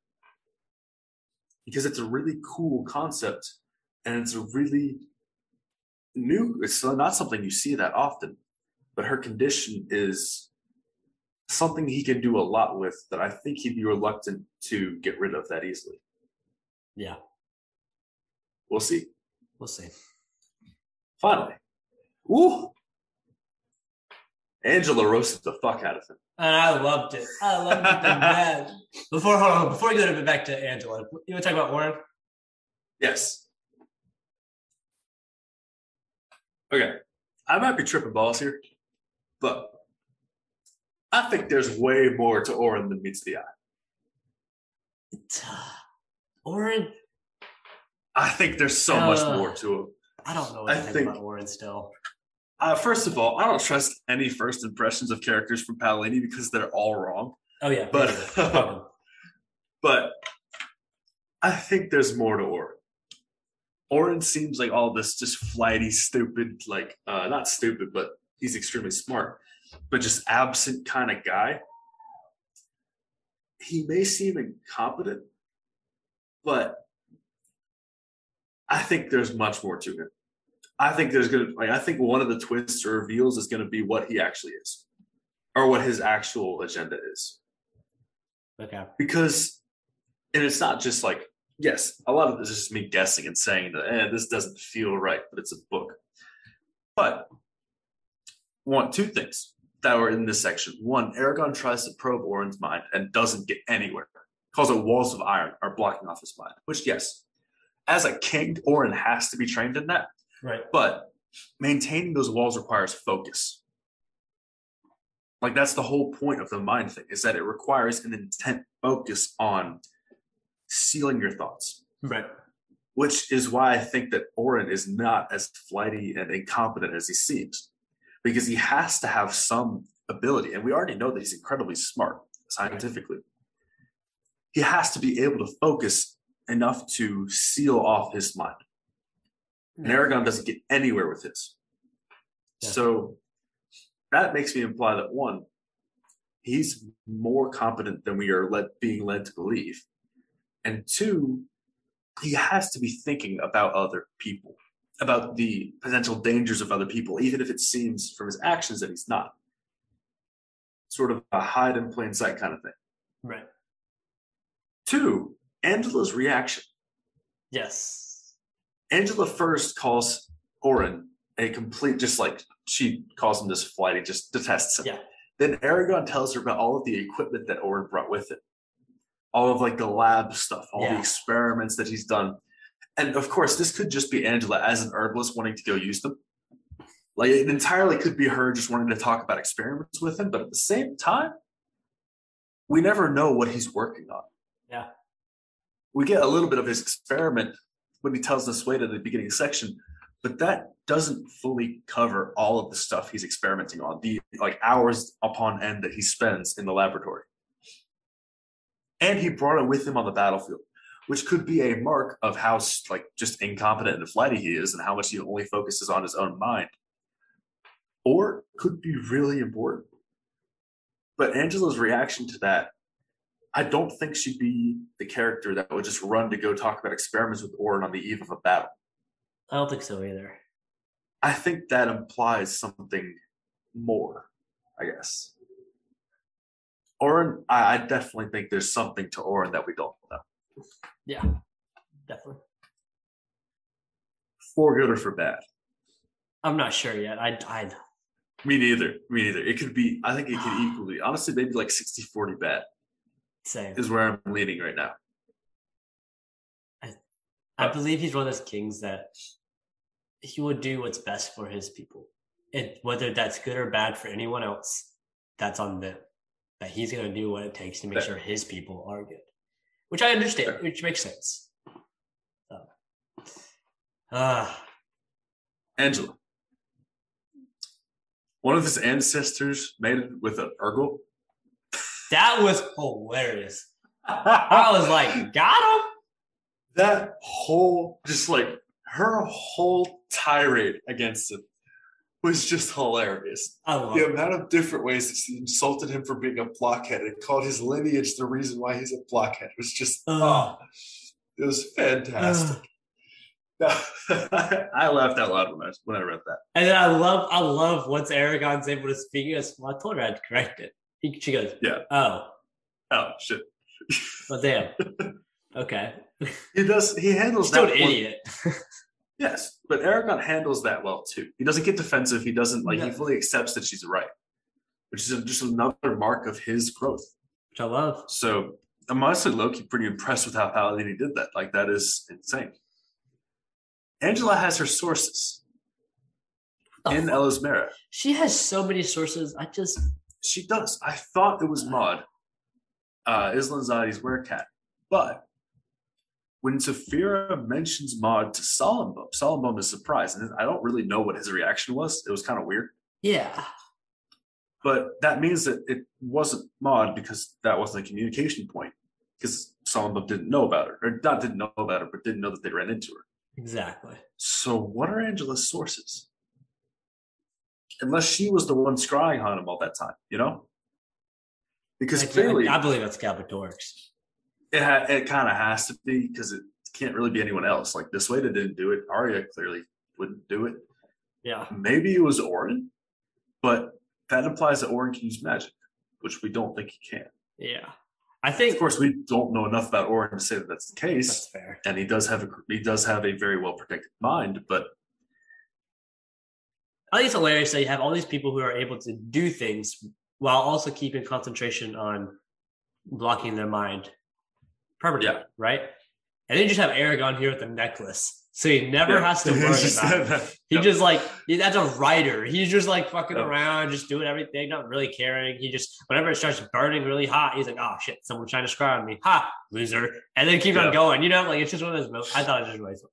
because it's a really cool concept and it's a really new, it's not something you see that often, but her condition is something he can do a lot with that I think he'd be reluctant to get rid of that easily. Yeah. We'll see. We'll see. Finally. Ooh. Angela roasted the fuck out of him. And I loved it. I loved it to death. Before, hold on, before we go to, back to Angela, you want to talk about Orin? Yes. Okay. I might be tripping balls here, but I think there's way more to Orin than meets the eye. Uh, Orin? I think there's so uh, much more to him. I don't know what I to think, think about Orin still. Uh, first of all, I don't trust any first impressions of characters from Paolini because they're all wrong. Oh, yeah. But, but I think there's more to Orin. Oren seems like all this just flighty, stupid, like uh, not stupid, but he's extremely smart, but just absent kind of guy. He may seem incompetent, but I think there's much more to him. I think there's gonna like I think one of the twists or reveals is gonna be what he actually is, or what his actual agenda is. Okay. Because, and it's not just like, yes, a lot of this is just me guessing and saying that eh, this doesn't feel right, but it's a book. But one, two things that were in this section. One, Aragon tries to probe Oren's mind and doesn't get anywhere. Calls it walls of iron are blocking off his mind. Which, yes, as a king, Oren has to be trained in that. Right. But maintaining those walls requires focus. Like that's the whole point of the mind thing, is that it requires an intent focus on sealing your thoughts. Right. Which is why I think that Oren is not as flighty and incompetent as he seems. Because he has to have some ability. And we already know that he's incredibly smart scientifically. He has to be able to focus enough to seal off his mind. And Aragon doesn't get anywhere with his. Yeah. So that makes me imply that one, he's more competent than we are led, being led to believe. And two, he has to be thinking about other people, about the potential dangers of other people, even if it seems from his actions that he's not. Sort of a hide in plain sight kind of thing. Right. Two, Angela's reaction. Yes. Angela first calls Oren a complete, just like she calls him this flighty, just detests him. Yeah. Then Aragon tells her about all of the equipment that Oren brought with him. All of like the lab stuff, all yeah. the experiments that he's done. And of course, this could just be Angela as an herbalist wanting to go use them. Like it entirely could be her just wanting to talk about experiments with him. But at the same time, we never know what he's working on. Yeah. We get a little bit of his experiment when he tells us wait at the beginning section, but that doesn't fully cover all of the stuff he's experimenting on, the like hours upon end that he spends in the laboratory. And he brought it with him on the battlefield, which could be a mark of how like just incompetent and flighty he is and how much he only focuses on his own mind. Or could be really important. But Angela's reaction to that, I don't think she'd be the character that would just run to go talk about experiments with Oren on the eve of a battle. I don't think so either. I think that implies something more, I guess. Oren, I, I definitely think there's something to Oren that we don't know. Yeah, definitely. For good or for bad? I'm not sure yet. I, I. Me neither. Me neither. It could be, I think it could equally, honestly, maybe like sixty forty bad. Same. Is where I'm leaning right now. I, I believe he's one of those kings that he would do what's best for his people. And whether that's good or bad for anyone else, that's on them. That he's going to do what it takes to make yeah. sure his people are good. Which I understand, yeah. which makes sense. So. Uh, Angela. One of his ancestors mated with an Urgal. That was hilarious. I was like, got him? That whole, just like, her whole tirade against him was just hilarious. I love the it. amount of different ways that she insulted him for being a blockhead and called his lineage the reason why he's a blockhead. It was just, uh, oh, it was fantastic. Uh, I laughed out loud when I, when I read that. And then I love, I love once Aragon's able to speak, he goes, well, I told her I'd correct it. He, she goes, yeah. Oh. Oh, shit. Well, damn. Okay. He does, he handles He's still that. Still an idiot. Yes, but Aragon handles that well too. He doesn't get defensive. He doesn't like. Yeah. He fully accepts that she's right, which is just another mark of his growth, which I love. So I'm honestly low-key pretty impressed with how Paladini did that. Like that is insane. Angela has her sources in fuck? Elismera. She has so many sources. I just she does. I thought it was Maud, uh, Islan Zadi's werecat, but. When Saphira mentions Maud to Solemnbone, Solemnbone is surprised. And I don't really know what his reaction was. It was kind of weird. Yeah. But that means that it wasn't Maud because that wasn't a communication point. Because Solemnbone didn't know about her. Or not didn't know about her, but didn't know that they ran into her. Exactly. So what are Angela's sources? Unless she was the one scrying on him all that time, you know? Because I, clearly I, I believe that's Galbatorix. it ha- it kind of has to be because it can't really be anyone else. Like this way, they didn't do it. Arya clearly wouldn't do it. Yeah. Maybe it was Oren, but that implies that Oren can use magic, which we don't think he can. Yeah. I think, of course, we don't know enough about Oren to say that that's the case. That's fair. And he does have a he does have a very well protected mind, but I think it's hilarious that you have all these people who are able to do things while also keeping concentration on blocking their mind permanently, yeah. right? And then you just have Aragorn here with the necklace. So he never yeah. has to worry about it. He yep. just like, he, that's a writer. He's just like fucking yep. around, just doing everything, not really caring. He just, whenever it starts burning really hot, he's like, oh shit, someone's trying to scry on me. Ha, loser. And then keep yep. on going. You know, like it's just one of those moments. I thought it was just really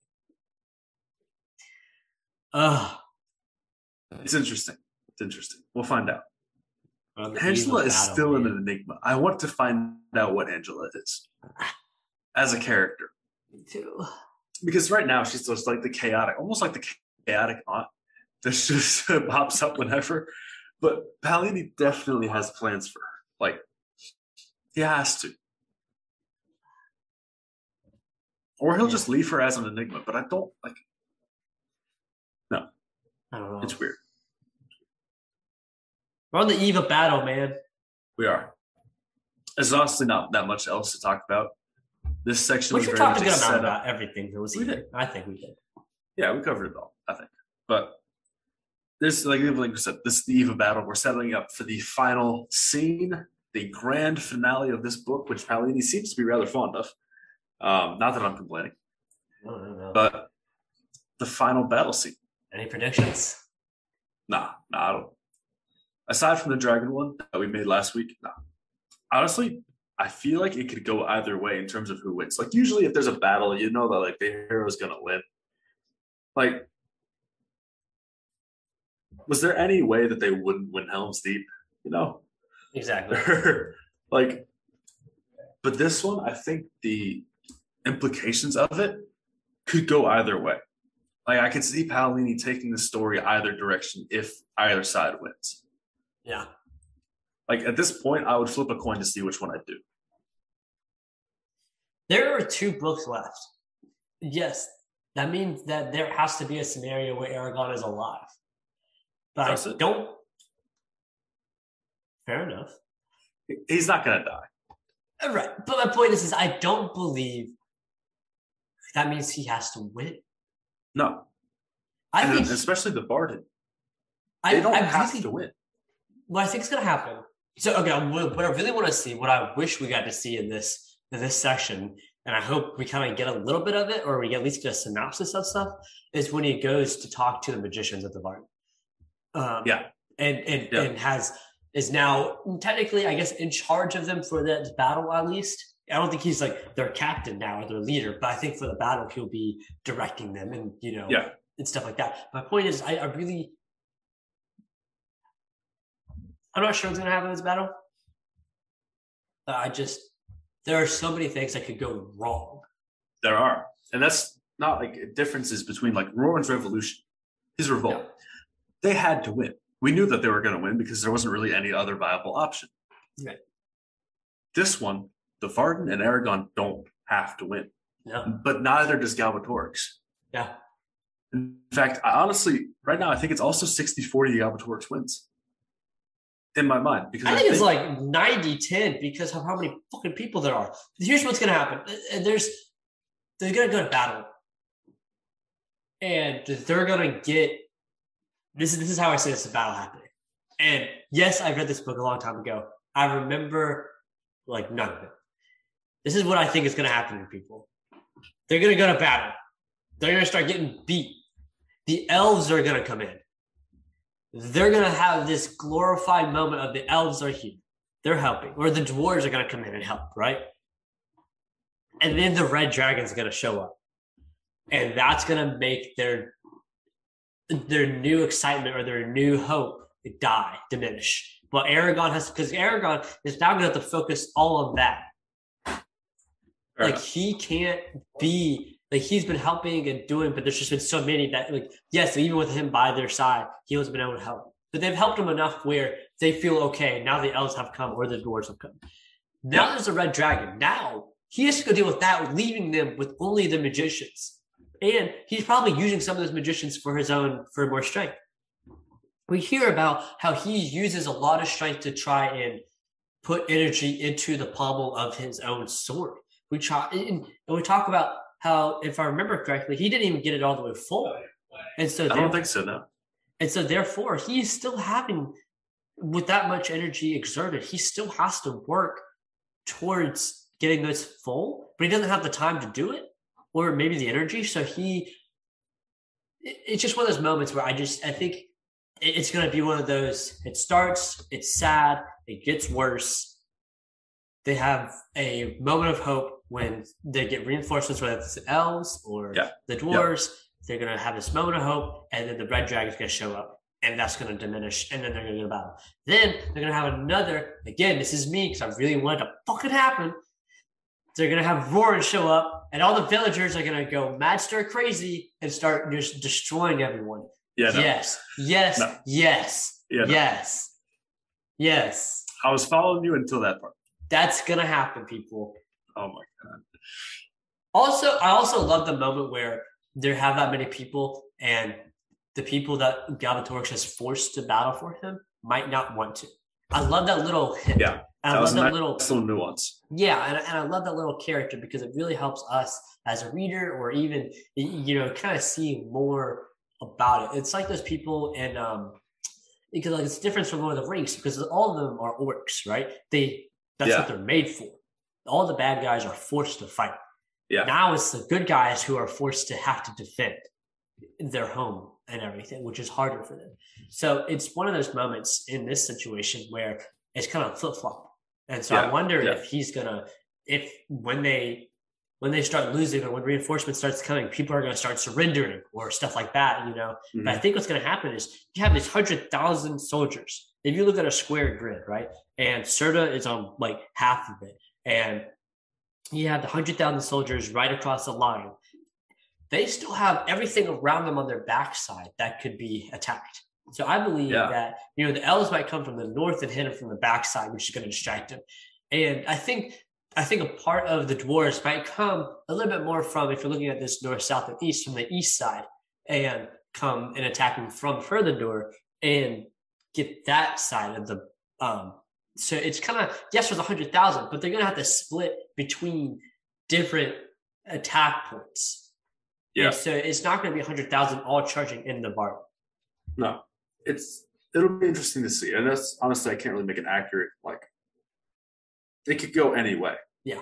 funny. Ugh. It's interesting. It's interesting. We'll find out. Angela is battle, still man. an enigma. I want to find out what Angela is as a character. Me too. Because right now she's just like the chaotic, almost like the chaotic aunt that just pops up whenever. But Paolini definitely has plans for her. Like, he has to. Or he'll yeah. just leave her as an enigma. But I don't like. No. I don't know. It's weird. We're on the eve of battle, man. We are. There's honestly not that much else to talk about. This section Which was we very talked a good much amount set about up. everything that was We here. did. I think we did. Yeah, we covered it all, I think. But this, like, like we said, this is the eve of battle. We're settling up for the final scene, the grand finale of this book, which Paolini seems to be rather fond of. Um, not that I'm complaining. No, no, no. But the final battle scene. Any predictions? Nah, nah, I don't. Aside from the dragon one that we made last week, nah. Honestly, I feel like it could go either way in terms of who wins. Like, usually if there's a battle, you know that, like, the hero's going to win. Like, was there any way that they wouldn't win Helm's Deep? You know? Exactly. Like, but this one, I think the implications of it could go either way. Like, I could see Paolini taking the story either direction if either side wins. Yeah. Like, at this point, I would flip a coin to see which one I'd do. There are two books left. Yes, that means that there has to be a scenario where Aragorn is alive. But That's I it. don't... Fair enough. He's not going to die. Right. But my point is, is I don't believe that means he has to win. No. I and think... Then, especially the Barded. I, they don't I have really, to win. What I think is going to happen... So, okay, what I really want to see, what I wish we got to see in this in this section, and I hope we kind of get a little bit of it, or we at least get a synopsis of stuff, is when he goes to talk to the magicians at the bar. Um, yeah. And and, yeah. and has is now technically, I guess, in charge of them for that battle, at least. I don't think he's like their captain now or their leader, but I think for the battle, he'll be directing them and, you know, yeah. and stuff like that. My point is, I, I really... I'm not sure what's going to happen in this battle. Uh, I just... There are so many things that could go wrong. There are. And that's not like differences between like Roran's revolution, his revolt. Yeah. They had to win. We knew that they were going to win because there wasn't really any other viable option. Right. This one, the Varden and Aragorn don't have to win. Yeah. But neither does Galbatorix. Yeah. In fact, I honestly, right now, I think it's also sixty forty Galbatorix wins. In my mind, because I think, I think it's like ninety ten because of how many fucking people there are. Here's what's going to happen. There's, they're going to go to battle. And they're going to get, this is, this is how I say this battle happening. And yes, I read this book a long time ago. I remember like none of it. This is what I think is going to happen to people. They're going to go to battle. They're going to start getting beat. The elves are going to come in. They're going to have this glorified moment of the elves are here. They're helping. Or the dwarves are going to come in and help, right? And then the red dragon's going to show up. And that's going to make their their new excitement or their new hope die, diminish. But Aragorn has, because Aragorn is now going to have to focus all of that. Fair like, enough. He can't be like he's been helping and doing, but there's just been so many that like yes, even with him by their side, he hasn't been able to help. But they've helped him enough where they feel okay. Now the elves have come or the dwarves have come. Now yeah. there's a red dragon. Now he has to go deal with that, leaving them with only the magicians. And he's probably using some of those magicians for his own, for more strength. We hear about how he uses a lot of strength to try and put energy into the pommel of his own sword. We try, and we talk about how, if I remember correctly, he didn't even get it all the way full. And so I don't think so, no. And so therefore, he's still having, with that much energy exerted, he still has to work towards getting this full, but he doesn't have the time to do it, or maybe the energy. So he, it's just one of those moments where I just, I think it's going to be one of those, it starts, it's sad, it gets worse. They have a moment of hope when they get reinforcements, whether it's the elves or yeah. the dwarves. Yeah. They're going to have this moment of hope, and then the red dragon's going to show up, and that's going to diminish, and then they're going to go to battle. Then they're going to have another, again, this is me, because I really wanted to fucking happen. They're going to have Roran show up, and all the villagers are going to go mad stir crazy and start just destroying everyone. Yeah, no. Yes, yes, no. yes, yeah, no. yes, yes. I was following you until that part. That's going to happen, people. Oh, my God. Also, I also love the moment where there have that many people, and the people that Galbatorix has forced to battle for him might not want to. I love that little hint. Yeah, and I love that little, little nuance. Yeah, and, and I love that little character because it really helps us as a reader, or even, you know, kind of see more about it. It's like those people in um, because like it's different from Lord of the Rings because all of them are orcs, right? They that's yeah. what they're made for. All the bad guys are forced to fight. Yeah. Now it's the good guys who are forced to have to defend their home and everything, which is harder for them. So it's one of those moments in this situation where it's kind of flip flop. And so yeah. I wonder yeah. if he's gonna, if when they when they start losing or when reinforcement starts coming, people are gonna start surrendering or stuff like that, you know. Mm-hmm. But I think what's gonna happen is you have these hundred thousand soldiers. If you look at a square grid, right, and Serta is on like half of it, and you have the one hundred thousand soldiers right across the line. They still have everything around them on their backside that could be attacked. So I believe yeah. that, you know, the elves might come from the north and hit them from the backside, which is going to distract them. And I think I think a part of the dwarves might come a little bit more from, if you're looking at this north, south, and east, from the east side, and come and attack them from further door and get that side of the um so it's kind of, yes, there's one hundred thousand, but they're going to have to split between different attack points. Yeah. And so it's not going to be one hundred thousand all charging in the Varden. No. It's, it'll be interesting to see. And that's, honestly, I can't really make it accurate. Like, it could go any way. Yeah.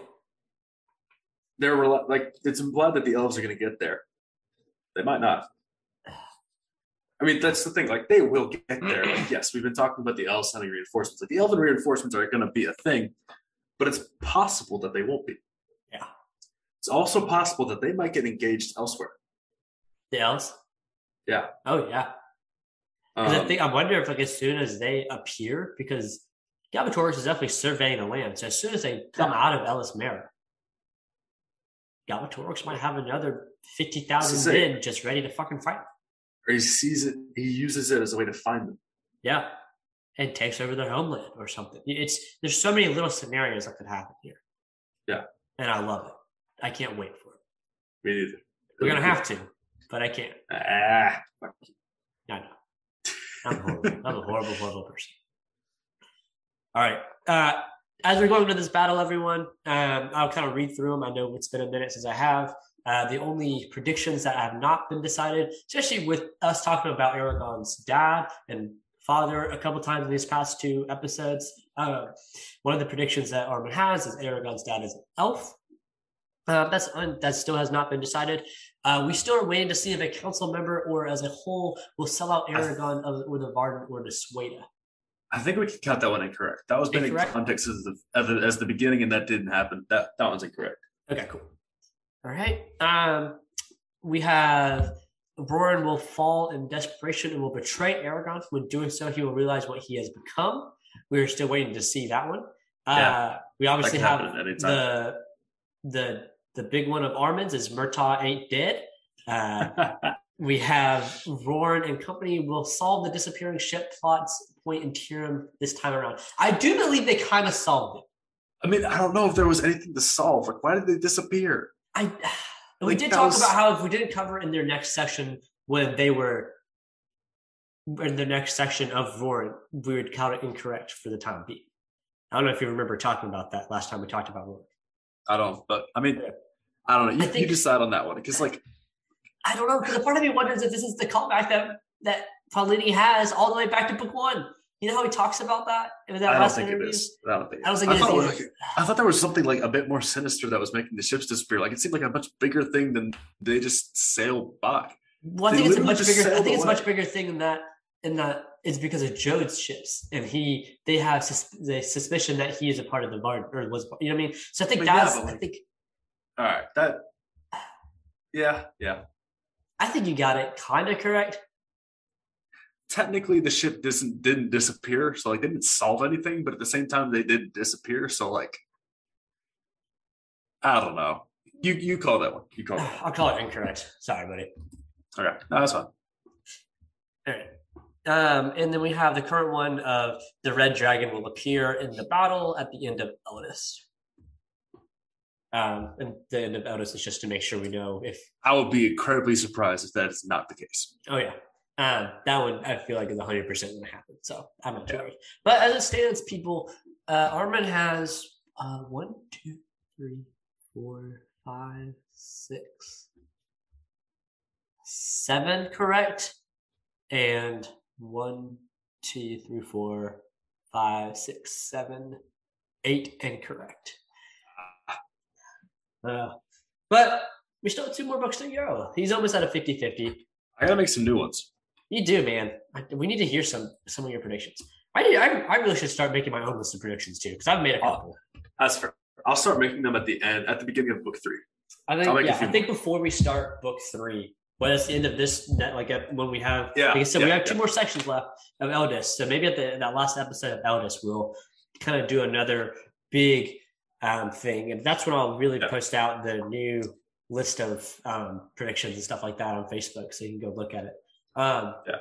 There were, like, it's implied that the elves are going to get there. They might not. I mean, that's the thing. Like, they will get there. Like, yes, we've been talking about the elves sending reinforcements. Like, the elven reinforcements are going to be a thing, but it's possible that they won't be. Yeah. It's also possible that they might get engaged elsewhere. The elves? Yeah. Oh, yeah. Because um, I think I wonder if, like, as soon as they appear, because Galbatorix is definitely surveying the land. So as soon as they come yeah. out of Elis Mera, Galbatorix might have another fifty thousand men just ready to fucking fight. Or he sees it, he uses it as a way to find them. Yeah. And takes over their homeland or something. It's there's so many little scenarios that could happen here. Yeah. And I love it. I can't wait for it. Me neither. We're gonna have to, but I can't. Ah, fuck you. I know. I'm horrible. I'm a horrible, horrible person. All right. Uh, as we're going into this battle, everyone, um, I'll kind of read through them. I know it's been a minute since I have. Uh, the only predictions that have not been decided, especially with us talking about Aragorn's dad and father a couple times in these past two episodes. Uh, one of the predictions that Armin has is Aragorn's dad is an elf. Uh, that's un- that still has not been decided. Uh, we still are waiting to see if a council member or as a whole will sell out Aragorn th- or the Varden or the Sweda. I think we can count that one incorrect. That was been in context as the, as the as the beginning, and that didn't happen. That that one's incorrect. Okay, cool. All right. Um, we have Roran will fall in desperation and will betray Aragorn. When doing so, he will realize what he has become. We are still waiting to see that one. Uh, yeah, we obviously have the the the big one of Armin's is Murtaugh ain't dead. Uh, we have Roran and company will solve the disappearing ship plots point in Tyrion this time around. I do believe they kind of solved it. I mean, I don't know if there was anything to solve. Like, why did they disappear? I we Like, did that talk was- about how if we didn't cover in their next section when they were in the next section of Roran, we would count it incorrect for the time being. I don't know if you remember talking about that last time we talked about Roran. I don't. But I mean, Yeah. I don't know. I You, think- you decide on that one because, like, I don't know, because a part of me wonders if this is the callback that that Paulini has all the way back to book one. You know how he talks about that in that I don't last think interview? it is. I don't think. I don't think I it thought, is it was either. like- I thought there was something like a bit more sinister that was making the ships disappear. Like, it seemed like a much bigger thing than they just sailed by. Well, I They think it's a literally much just bigger. I sailed think it's a away. much bigger thing than that. In that it's because of Jode's ships, and he they have sus- the suspicion that he is a part of the Vard or was. You know what I mean? So I think But yeah, that's. but I like- think All right, that. Yeah, yeah. I think you got it kind of correct. Technically, the ship didn't didn't disappear, so like they didn't solve anything. But at the same time, they did disappear. So like, I don't know. You you call that one. You call that. I'll call it incorrect. Sorry, buddy. One. Okay, no, that's fine. All right. Um, and then we have the current one of the red dragon will appear in the battle at the end of Eldest. Um, and the end of Eldest is just to make sure we know if. I would be incredibly surprised if that is not the case. Oh yeah, um, that one I feel like is one hundred percent going to happen. So I'm not too worried. But as it stands, people, uh, Armin has uh, one, two, three, four, five, six, seven correct, and one, two, three, four, five, six, seven, eight incorrect. Uh, but we still have two more books to go. He's almost at a fifty-fifty. I gotta make some new ones. You do, man. I, we need to hear some some of your predictions. I need, I, I really should start making my own list of predictions too, because I've made a couple. That's fair. I'll start making them at the end, at the beginning of book three. I I'll think make a yeah, few I think before we start book three, but it's the end of this net, like at, when we have Yeah, like I said, we yeah, have two yeah. more sections left of Eldest. So maybe at the that last episode of Eldest, we'll kind of do another big um, thing, and that's when I'll really Yeah. post out the new list of um, predictions and stuff like that on Facebook, so you can go look at it. Um, Yeah.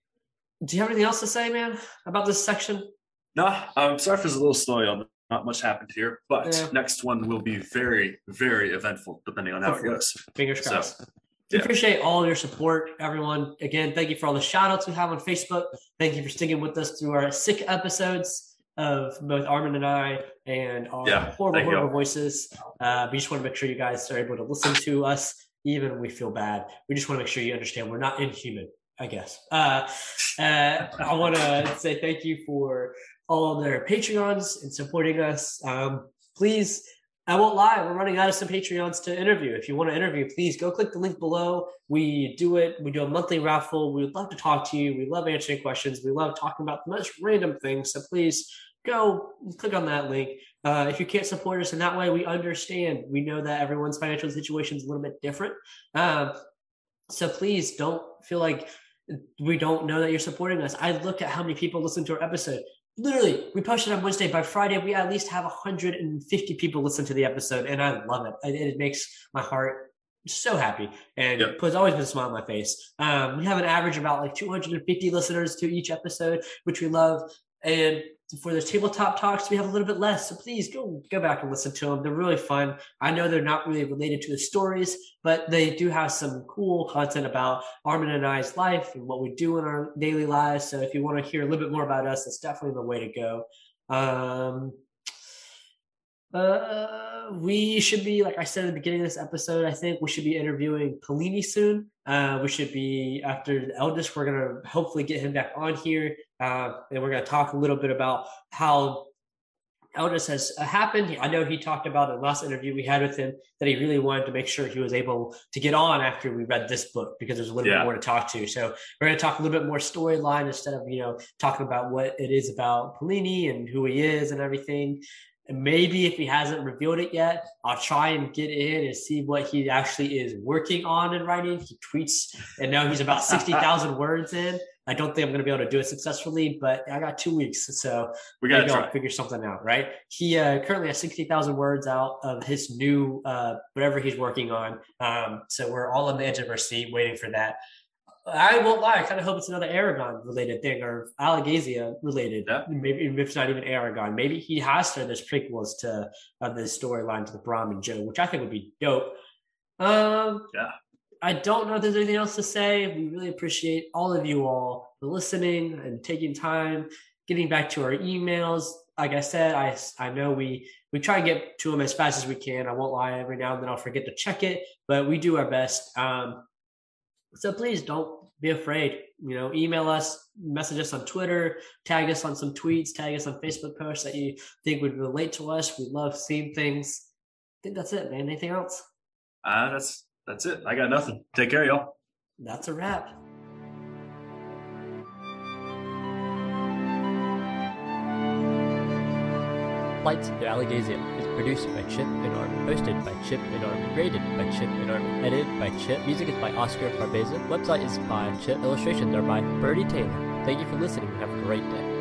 Do you have anything else to say, man, about this section? No, I'm sorry if it's a little snowy on. Not much happened here, but Yeah. next one will be very, very eventful, depending on how it Hopefully. goes. Fingers So, crossed. We yeah. appreciate all your support, everyone. Again, thank you for all the shout outs we have on Facebook. Thank you for sticking with us through our sick episodes of both Armin and I and our Yeah, horrible, thank you. horrible voices. Uh, we just want to make sure you guys are able to listen to us, even when we feel bad. We just want to make sure you understand we're not inhuman, I guess. Uh, uh, I want to say thank you for all their Patreons and supporting us. Um, please, I won't lie, we're running out of some Patreons to interview. If you want to interview, please go click the link below. We do it. We do a monthly raffle. We would love to talk to you. We love answering questions. We love talking about the most random things. So please go click on that link. Uh, if you can't support us in that way, we understand. We know that everyone's financial situation is a little bit different. Um, so please don't feel like we don't know that you're supporting us. I look at how many people listen to our episode. Literally, we posted on Wednesday. By Friday, we at least have one hundred fifty people listen to the episode, and I love it. It, it makes my heart so happy, and Yep. puts always put a smile on my face. Um, we have an average about like two hundred fifty listeners to each episode, which we love. And for those tabletop talks, we have a little bit less. So please go go back and listen to them. They're really fun. I know they're not really related to the stories, but they do have some cool content about Armin and I's life and what we do in our daily lives. So if you want to hear a little bit more about us, that's definitely the way to go. Um, uh, we should be, like I said at the beginning of this episode, I think we should be interviewing Paulini soon. Uh, we should be, after the Eldest, we're going to hopefully get him back on here. Uh, and we're going to talk a little bit about how Eldest has uh, happened. I know he talked about in the last interview we had with him that he really wanted to make sure he was able to get on after we read this book because there's a little Yeah. bit more to talk to. So we're going to talk a little bit more storyline instead of, you know, talking about what it is about Paulini and who he is and everything. And maybe if he hasn't revealed it yet, I'll try and get in and see what he actually is working on in writing. He tweets and now he's about sixty thousand words in. I don't think I'm going to be able to do it successfully, but I got two weeks, so We gotta maybe I'll try. figure something out, right? He uh, currently has sixty thousand words out of his new uh, whatever he's working on. Um, so we're all on the edge of our seat waiting for that. I won't lie. I kind of hope it's another Aragon related thing or Allegazia related. Yeah. Maybe if it's not even Aragon. Maybe he has turned this prequels to of this storyline to the Brahm and Joe, which I think would be dope. Um, Yeah. I don't know if there's anything else to say. We really appreciate all of you all for listening and taking time, getting back to our emails. Like I said, I I know we we try and get to them as fast as we can. I won't lie. Every now and then I'll forget to check it, but we do our best. Um, so please don't be afraid. You know, email us, message us on Twitter, tag us on some tweets, tag us on Facebook posts that you think would relate to us. We love seeing things. I think that's it, man. Anything else? Uh, that's that's it. I got nothing. Take care, y'all. That's a wrap. Flights to Allegazia is produced by Chip and Armin, hosted by Chip and Armin, graded by Chip and Armin, edited by Chip. Music is by Oscar Barbeza. Website is by Chip. Illustrations are by Birdie Taylor. Thank you for listening and have a great day.